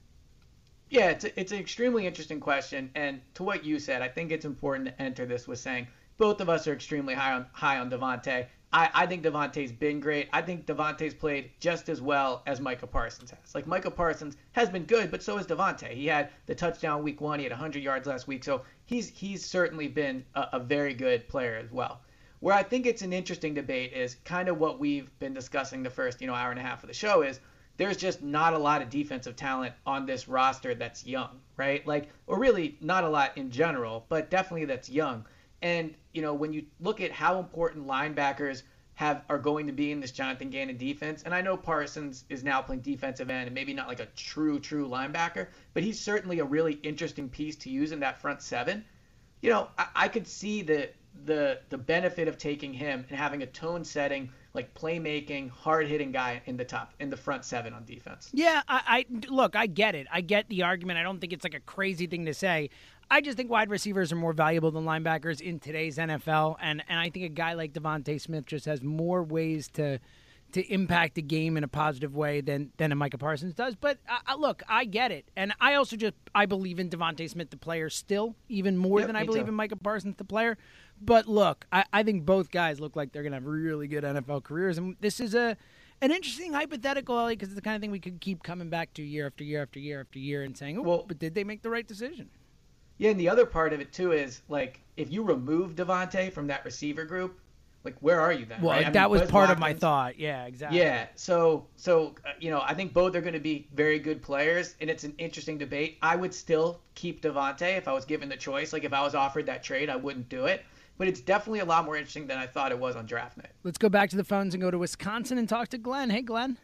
Yeah, it's a, it's an extremely interesting question, and to what you said, I think it's important to enter this with saying both of us are extremely high on high on Devontae. I, I think Devontae's been great. I think Devontae's played just as well as Micah Parsons has. Like Micah Parsons has been good, but so has Devontae. He had the touchdown week one. He had one hundred yards last week, so he's he's certainly been a, a very good player as well. Where I think it's an interesting debate is kind of what we've been discussing the first you know hour and a half of the show is. There's just not a lot of defensive talent on this roster that's young, right? Like, or really not a lot in general, but definitely that's young. And, you know, when you look at how important linebackers have are going to be in this Jonathan Gannon defense, and I know Parsons is now playing defensive end and maybe not like a true, true linebacker, but he's certainly a really interesting piece to use in that front seven. You know, I, I could see the the the benefit of taking him and having a tone setting, like playmaking, hard hitting guy in the top in the front seven on defense. Yeah, I, I look, I get it. I get the argument. I don't think it's like a crazy thing to say. I just think wide receivers are more valuable than linebackers in today's N F L, and and I think a guy like Devontae Smith just has more ways to to impact the game in a positive way than than a Micah Parsons does. But uh, look, I get it, and I also just I believe in Devontae Smith the player still even more Yep, than I me believe too. in Micah Parsons the player. But look, I, I think both guys look like they're going to have really good N F L careers, and this is a an interesting hypothetical, Ellie, because it's the kind of thing we could keep coming back to year after year after year after year and saying, oh, well, but did they make the right decision? Yeah, and the other part of it too is like if you remove Devontae from that receiver group, like where are you then? Well, right? I that mean, was Wes part of my Watkins- thought. Yeah, exactly. Yeah, so so uh, you know, I think both are going to be very good players, and it's an interesting debate. I would still keep Devontae if I was given the choice. Like if I was offered that trade, I wouldn't do it. But it's definitely a lot more interesting than I thought it was on draft night. Let's go back to the phones and go to Wisconsin and talk to Glenn. Hey, Glenn.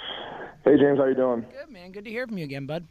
Hey, James, how you doing? Good, man. Good to hear from you again, bud.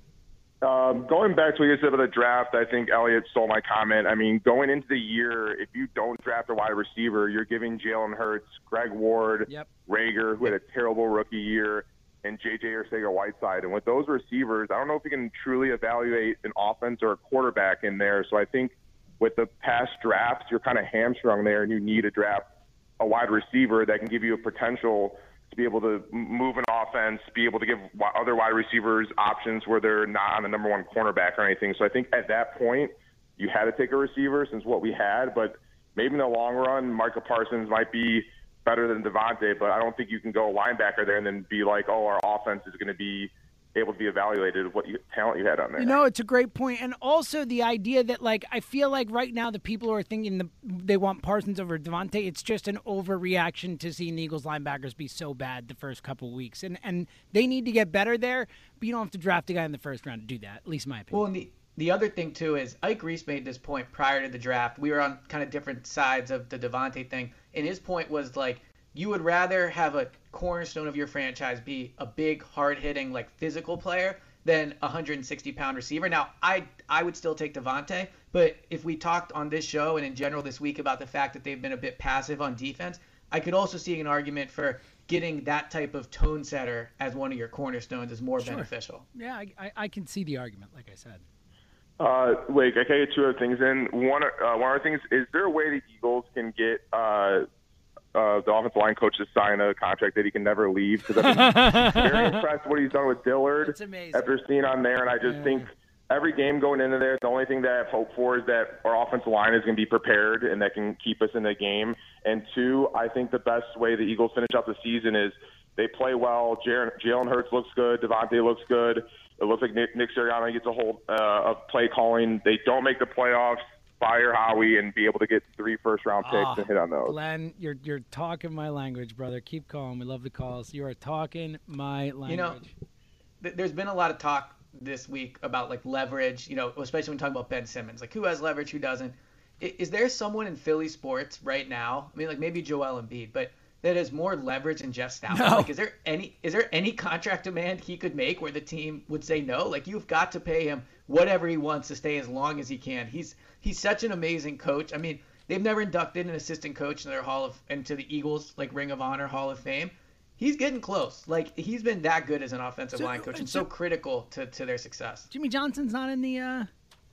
Um, going back to what you said about the draft, I think Elliott stole my comment. I mean, going into the year, if you don't draft a wide receiver, you're giving Jalen Hurts, Greg Ward, yep. Rager, who had a terrible rookie year, and J J Arcega-Whiteside. And with those receivers, I don't know if you can truly evaluate an offense or a quarterback in there. So I think with the past drafts, you're kind of hamstrung there, and you need to draft a wide receiver that can give you a potential to be able to move an offense, be able to give other wide receivers options where they're not on the number one cornerback or anything. So I think at that point, you had to take a receiver since what we had, but maybe in the long run, Micah Parsons might be better than Devontae, but I don't think you can go a linebacker there and then be like, oh, our offense is going to be able to be evaluated of what you, talent you had on there. You know, it's a great point. And also the idea that, like, I feel like right now the people who are thinking the, they want Parsons over Devontae, it's just an overreaction to seeing the Eagles linebackers be so bad the first couple weeks. And and they need to get better there, but you don't have to draft a guy in the first round to do that, at least in my opinion. Well, and the, the other thing, too, is Ike Reese made this point prior to the draft. We were on kind of different sides of the Devontae thing, and his point was, like, you would rather have a cornerstone of your franchise be a big, hard-hitting, like physical player than a one hundred sixty pound receiver. Now, I I would still take Devontae, but if we talked on this show and in general this week about the fact that they've been a bit passive on defense, I could also see an argument for getting that type of tone setter as one of your cornerstones is more Sure. beneficial. Yeah, I, I, I can see the argument, like I said. Uh, wait, I can get two other things in. One, uh, one of the things, is there a way the Eagles can get uh, uh, the offensive line coach to sign a contract that he can never leave? Because I've been very impressed with what he's done with Dillard after seeing on there, and I just Yeah. think every game going into there, the only thing that I have hope for is that our offensive line is going to be prepared and that can keep us in the game. And two, I think the best way the Eagles finish out the season is they play well. Jaren- Jalen Hurts looks good. Devontae looks good. It looks like Nick, Nick Sirianni gets a hold uh, of play calling. They don't make the playoffs. Fire Howie and be able to get three first-round picks Ah, and hit on those. Glenn, you're you're talking my language, brother. Keep calling. We love the calls. You are talking my language. You know, th- there's been a lot of talk this week about like leverage, you know, especially when talking about Ben Simmons, like who has leverage, who doesn't. I- Is there someone in Philly sports right now? I mean, like maybe Joel Embiid, but that has more leverage than Jeff Stafford. No. Like, is there any is there any contract demand he could make where the team would say no? Like, you've got to pay him whatever he wants to stay as long as he can. He's he's such an amazing coach. I mean, they've never inducted an assistant coach in their Hall of into the Eagles like Ring of Honor Hall of Fame. He's getting close. Like, he's been that good as an offensive So- line coach and so critical to, to their success. Jimmy Johnson's not in the. Uh...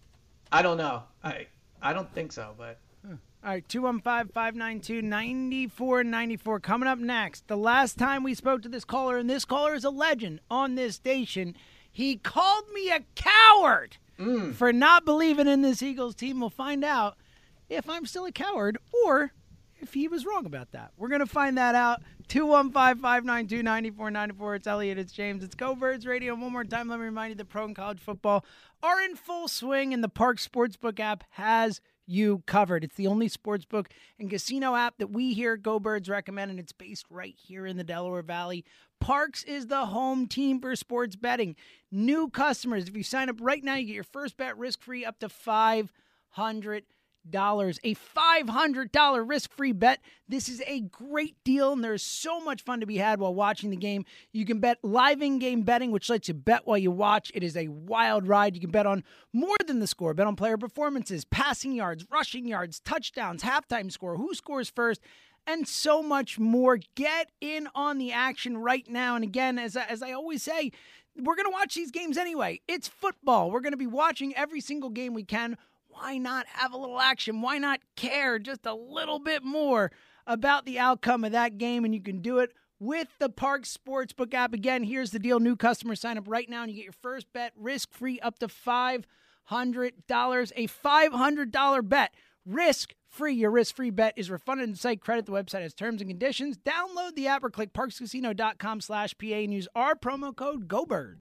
I don't know. I I don't think so, but All right, two one five, five nine two, nine four nine four. Coming up next, the last time we spoke to this caller, and this caller is a legend on this station, he called me a coward Mm. for not believing in this Eagles team. We'll find out if I'm still a coward or if he was wrong about that. We're going to find that out. two one five, five nine two, nine four nine four. It's Elliot. It's James. It's Go Birds Radio. One more time, let me remind you that pro and college football are in full swing, and the Parx Sportsbook app has you covered. It's the only sportsbook and casino app that we here at Go Birds recommend, and it's based right here in the Delaware Valley. Parx is the home team for sports betting. New customers, if you sign up right now, you get your first bet risk-free up to five hundred dollars, a five hundred dollars risk-free bet. This is a great deal, and there's so much fun to be had while watching the game. You can bet live in-game betting, which lets you bet while you watch. It is a wild ride. You can bet on more than the score. Bet on player performances, passing yards, rushing yards, touchdowns, halftime score, who scores first, and so much more. Get in on the action right now. And again, as I, as I always say, we're going to watch these games anyway. It's football. We're going to be watching every single game we can. Why not have a little action? Why not care just a little bit more about the outcome of that game? And you can do it with the Parx Sportsbook app. Again, here's the deal. New customers sign up right now and you get your first bet risk-free up to five hundred dollars. A five hundred dollars bet. Risk-free. Your risk-free bet is refunded in site credit. The website has terms and conditions. Download the app or click parkscasino.com slash PA and use our promo code GOBIRD.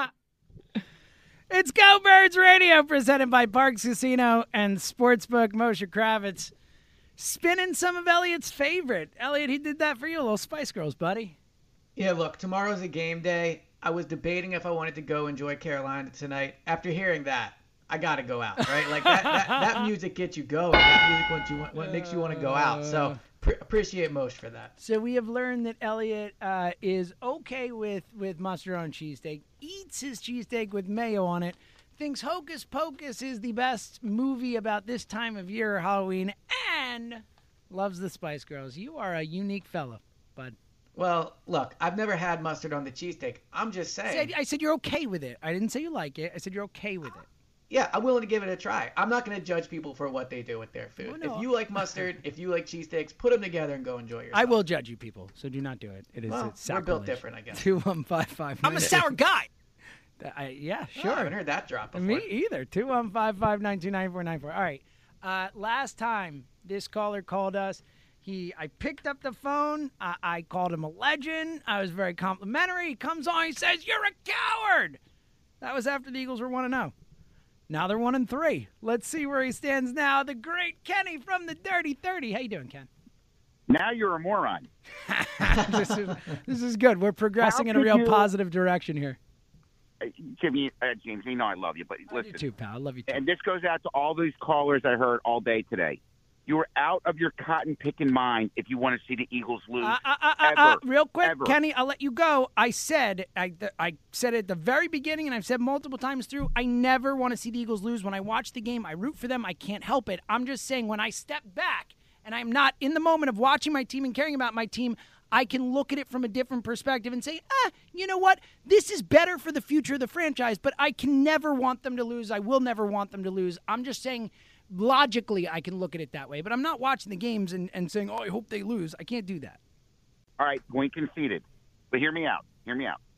It's Go Birds Radio, presented by Parx Casino and Sportsbook. Moshe Kravitz spinning some of Elliot's favorite. Elliot, he did that for you, a little Spice Girls, buddy. Yeah, look, tomorrow's a game day. I was debating if I wanted to go enjoy Carolina tonight. After hearing that, I got to go out, right? Like, that, that, that music gets you going. That music wants you, what makes you want to go out. So pr- appreciate Moshe for that. So we have learned that Elliot uh, is okay with, with mustard on cheesesteak, eats his cheesesteak with mayo on it, thinks Hocus Pocus is the best movie about this time of year, Halloween, and loves the Spice Girls. You are a unique fella, bud. Well, look, I've never had mustard on the cheesesteak. I'm just saying. I said, I said you're okay with it. I didn't say you like it. I said you're okay with it. Yeah, I'm willing to give it a try. I'm not going to judge people for what they do with their food. Well, no. If you like mustard, if you like cheesesteaks, put them together and go enjoy yourself. I will judge you people, so do not do it. It is well, it's we're sacrilege. built different, I guess. two one five five I'm a sour guy. I, yeah, sure. Oh, I haven't heard that drop before. Me either. two one five five nine two nine four nine four. All right. Uh, last time this caller called us, he I picked up the phone. I, I called him a legend. I was very complimentary. He comes on. He says, "You're a coward." That was after the Eagles were one and oh. Now they're one and three. Let's see where he stands now. The great Kenny from the Dirty thirty. How you doing, Ken? Now you're a moron. this is this is good. We're progressing How in a could real you- positive direction here. Uh, Jimmy, uh, James, you know I love you, but I love listen. you too, pal. I love you too. And this goes out to all these callers I heard all day today. You are out of your cotton-picking mind if you want to see the Eagles lose. Uh, uh, uh, ever, uh, real quick, ever. Kenny, I'll let you go. I said, I, th- I said it at the very beginning, and I've said multiple times through, I never want to see the Eagles lose. When I watch the game, I root for them. I can't help it. I'm just saying, when I step back and I'm not in the moment of watching my team and caring about my team, I can look at it from a different perspective and say, ah, you know what? This is better for the future of the franchise, but I can never want them to lose. I will never want them to lose. I'm just saying, logically, I can look at it that way, but I'm not watching the games and, and saying, oh, I hope they lose. I can't do that. All right, point conceded. But hear me out. Hear me out.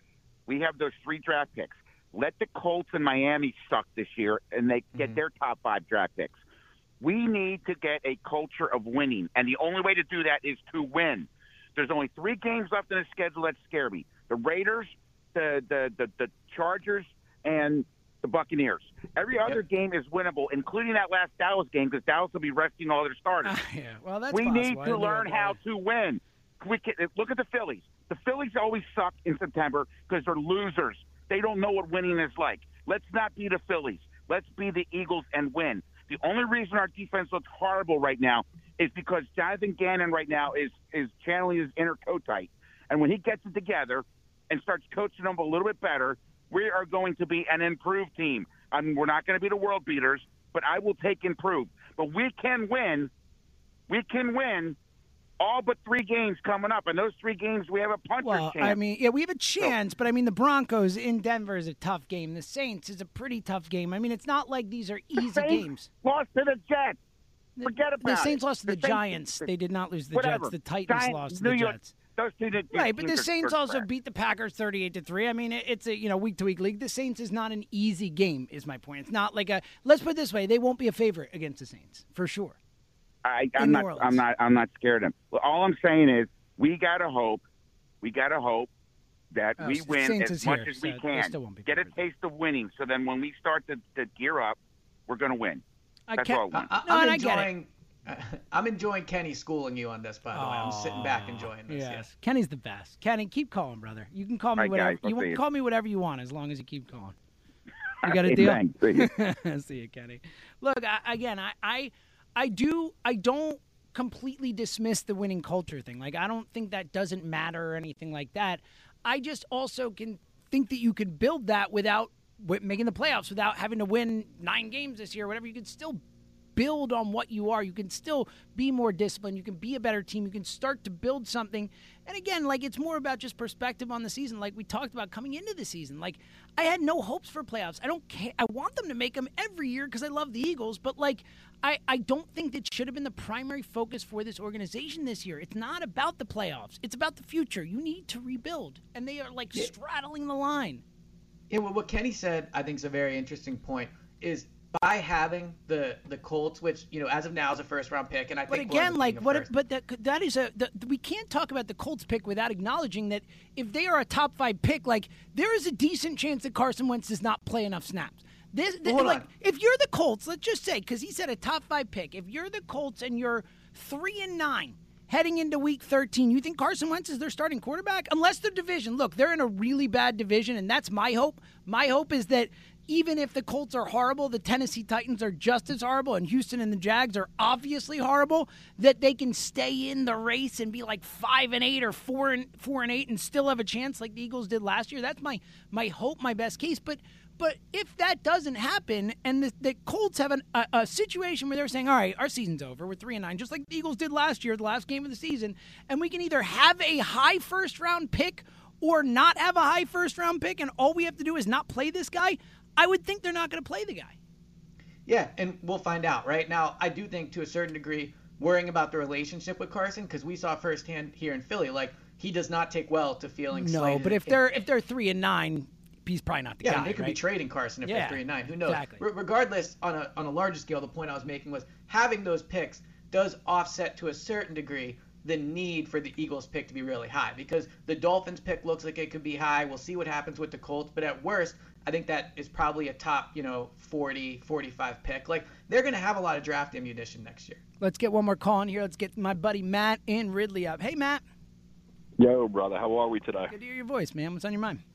We have those three draft picks. Let the Colts and Miami suck this year, and they get Mm-hmm. their top five draft picks. We need to get a culture of winning, and the only way to do that is to win. There's only three games left in the schedule that scare me. The Raiders, the the the, the Chargers, and the Buccaneers. Every other Yep. game is winnable, including that last Dallas game, because Dallas will be resting all their starters. Uh, yeah, well, that's we possible. need I to didn't know learn that. how to win. We can, look at the Phillies. The Phillies always suck in September because they're losers. They don't know what winning is like. Let's not be the Phillies. Let's be the Eagles and win. The only reason our defense looks horrible right now is because Jonathan Gannon right now is, is channeling his inner Kotite. And when he gets it together and starts coaching them a little bit better, we are going to be an improved team. I mean, we're not going to be the world beaters, but I will take improved. But we can win. We can win all but three games coming up. And those three games, we have a puncher's Well, chance. I mean, yeah, we have a chance, but I mean, the Broncos in Denver is a tough game. The Saints is a pretty tough game. I mean, it's not like these are easy Saints games. Lost to the Jets. Forget about The Saints it. lost to the, Saints- Giants. They did not lose to the Whatever. Jets. The Titans Giants, lost to New the York, Jets. Those two that- Right, but the teams are- Saints are also crap. beat the Packers thirty-eight to three. I mean, it- it's a, you know, week to week league. The Saints is not an easy game, is my point. It's not like a, let's put it this way, they won't be a favorite against the Saints, for sure. I, I'm in New not. Orleans. I'm not. I'm not scared of them. Well, all I'm saying is we gotta hope. We gotta hope that Oh, we so win Saints as is much here, as we so they can. still won't be Get a taste of winning, so then when we start to, to gear up, we're gonna win. I That's can't- all. I want. I, No, I'm and I get it. enjoying. I'm enjoying Kenny schooling you on this, by the way. I'm sitting back enjoying this. Yes. Yes. Kenny's the best. Kenny, keep calling, brother. You can call me All right, whatever guys, I'll you see can you. call me whatever you want as long as you keep calling. You got a Hey, deal? thanks. See you. See you, Kenny. Look, I, again, I, I, I do, I don't completely dismiss the winning culture thing. Like, I don't think that doesn't matter or anything like that. I just also can think that you could build that without with making the playoffs, without having to win nine games this year, whatever. You could still build on what you are. You can still be more disciplined. You can be a better team. You can start to build something. And again, like, it's more about just perspective on the season. Like we talked about coming into the season, like, I had no hopes for playoffs. I don't care. I want them to make them every year because I love the Eagles. But like, I, I don't think that should have been the primary focus for this organization this year. It's not about the playoffs. It's about the future. You need to rebuild. And they are like yeah. straddling the line. Yeah, well, what Kenny said, I think, is a very interesting point, is by having the the Colts, which, you know, as of now is a first round pick, and I but think again, like what? If, but that that is a the, we can't talk about the Colts pick without acknowledging that if they are a top five pick, like, there is a decent chance that Carson Wentz does not play enough snaps. This, this well, like on. if you're the Colts, let's just say, because he said a top five pick, if you're the Colts and you're three and nine heading into week thirteen, you think Carson Wentz is their starting quarterback? Unless their division, look, they're in a really bad division, and that's my hope. My hope is that even if the Colts are horrible, the Tennessee Titans are just as horrible, and Houston and the Jags are obviously horrible, that they can stay in the race and be like five and eight or four and four and eight and still have a chance like the Eagles did last year. That's my my hope, my best case. But but if that doesn't happen, and the, the Colts have an, a, a situation where they're saying, all right, our season's over, we're three and nine, just like the Eagles did last year, the last game of the season, and we can either have a high first round pick or not have a high first round pick, and all we have to do is not play this guy, I would think they're not going to play the guy. Yeah, and we'll find out. Right now, I do think to a certain degree worrying about the relationship with Carson, because we saw firsthand here in Philly, like, he does not take well to feeling no, slighted. No, but if they're if they're three and nine, he's probably not the yeah, guy. Yeah, they could right? be trading Carson if yeah, they're three and nine. Who knows? Exactly. R- regardless, on a on a larger scale, the point I was making was having those picks does offset to a certain degree the need for the Eagles pick to be really high, because the Dolphins pick looks like it could be high. We'll see what happens with the Colts, but at worst, I think that is probably a top, you know, forty, forty-five pick. Like, they're going to have a lot of draft ammunition next year. Let's get one more call in here. Let's get my buddy Matt in Ridley up. Hey, Matt. Yo, brother. How are we today? Good to hear your voice, man. What's on your mind?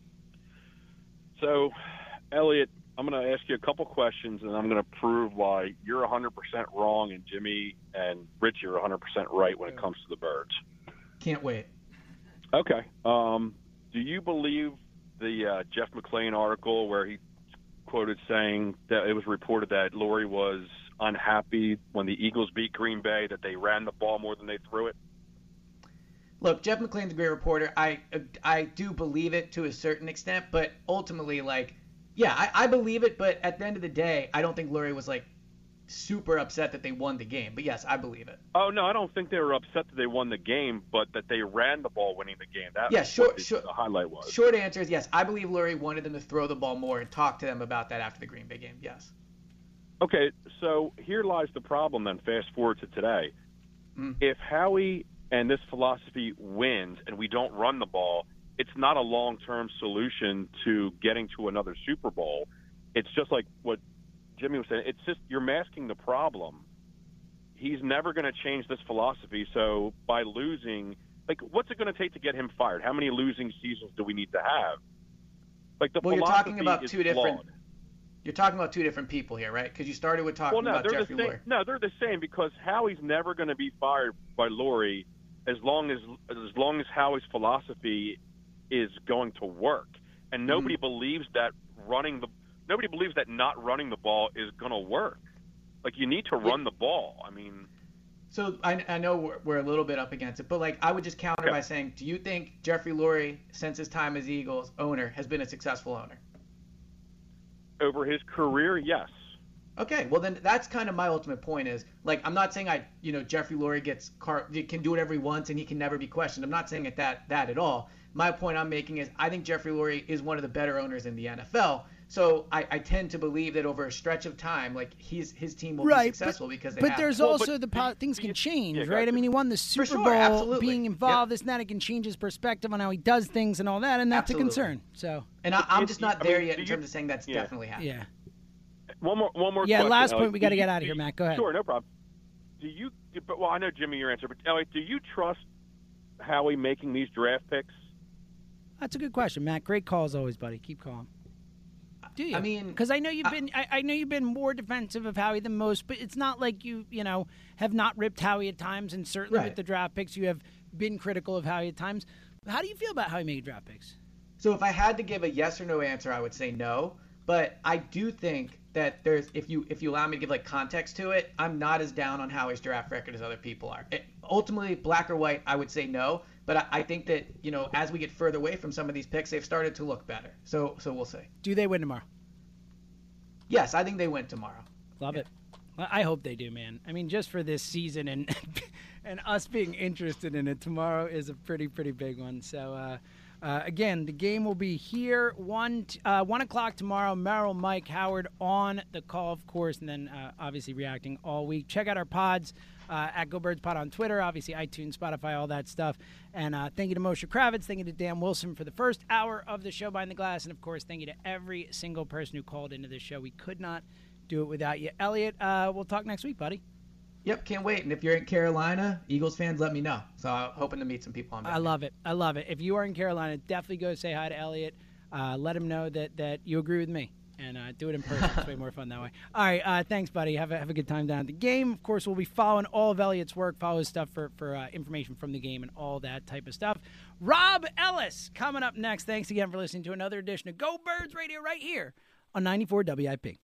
So, Elliot, I'm going to ask you a couple questions, and I'm going to prove why you're one hundred percent wrong and Jimmy and Rich are one hundred percent right when it comes to the Birds. Can't wait. Okay. Um, do you believe the uh, Jeff McClain article where he quoted saying that it was reported that Lurie was unhappy when the Eagles beat Green Bay, that they ran the ball more than they threw it? Look, Jeff McClain's a great reporter. I I do believe it to a certain extent, but ultimately, like, yeah, I, I believe it, but at the end of the day, I don't think Lurie was, like, super upset that they won the game. But, yes, I believe it. Oh, no, I don't think they were upset that they won the game, but that they ran the ball winning the game. That yeah, was short, what the, short, the highlight was. Short answer is yes. I believe Lurie wanted them to throw the ball more and talk to them about that after the Green Bay game, yes. Okay, so here lies the problem then, fast forward to today. Mm. If Howie and this philosophy wins and we don't run the ball, it's not a long-term solution to getting to another Super Bowl. It's just like what Jimmy was saying. It's just you're masking the problem. He's never going to change this philosophy. So by losing, like, what's it going to take to get him fired? How many losing seasons do we need to have? Like the well, philosophy you're talking about is two different. flawed. You're talking about two different people here, right? Because you started with talking well, no, about they're Jeffrey the same, Lurie. No, they're the same because Howie's never going to be fired by Lurie as long as as long as Howie's philosophy is going to work, and nobody mm-hmm. believes that running the nobody believes that not running the ball is going to work. Like, you need to run the ball. I mean, so I, I know we're, we're a little bit up against it, but like I would just counter okay. by saying, do you think Jeffrey Lurie, since his time as Eagles owner, has been a successful owner? Over his career, yes. Okay, well then that's kind of my ultimate point is, like, I'm not saying I, you know, Jeffrey Lurie gets car, can do whatever he wants and he can never be questioned. I'm not saying it that that at all. My point I'm making is I think Jeffrey Lurie is one of the better owners in the N F L. So I, I tend to believe that over a stretch of time, like, his his team will right, be successful but, because they But have there's it. also well, but the po- things can change, yeah, right? I mean, he won the Super sure, Bowl, absolutely. being involved, Yep. this and that. It can change his perspective on how he does things and all that, and that's Absolutely. a concern. So, and I, I'm just not I there mean, yet in you, terms of saying that's yeah. definitely happening. yeah. One more, one more. Yeah, question, last Elliot. point. We got to Do get you- out of here, Matt. Go ahead. Sure, no problem. Do you? But well, I know Jimmy, your answer, but Elliot, do you trust Howie making these draft picks? That's a good question, Matt. Great call as always, buddy. Keep calling. Do you? I mean, because I know you've been, I, I know you've been more defensive of Howie than most, but it's not like you, you know, have not ripped Howie at times, and certainly Right. with the draft picks, you have been critical of Howie at times. How do you feel about how he made draft picks? So if I had to give a yes or no answer, I would say no. But I do think that there's, if you if you allow me to give like context to it, I'm not as down on Howie's draft record as other people are. It, ultimately, black or white, I would say no. But I, I think that, you know, as we get further away from some of these picks, they've started to look better. So so we'll see. Do they win tomorrow? Yes, I think they win tomorrow. Love yeah. it. I hope they do, man. I mean, just for this season and and us being interested in it, tomorrow is a pretty, pretty big one. So, uh, uh, again, the game will be here, one uh, one o'clock tomorrow. Merrill, Mike, Howard on the call, of course, and then uh, obviously reacting all week. Check out our pods uh, at Go Birds Pod on Twitter, obviously iTunes, Spotify, all that stuff. And uh, thank you to Moshe Kravitz. Thank you to Dan Wilson for the first hour of the show Behind the Glass. And, of course, thank you to every single person who called into this show. We could not do it without you. Elliot, uh, we'll talk next week, buddy. Yep, can't wait. And if you're in Carolina, Eagles fans, let me know. So I'm hoping to meet some people on. I love it. I love it. If you are in Carolina, definitely go say hi to Elliot. Uh, let him know that, that you agree with me, and uh, do it in person. It's way more fun that way. All right, uh, thanks, buddy. Have a, have a good time down at the game. Of course, we'll be following all of Elliot's work, follow his stuff for, for uh, information from the game and all that type of stuff. Rob Ellis coming up next. Thanks again for listening to another edition of Go Birds Radio right here on ninety-four W I P.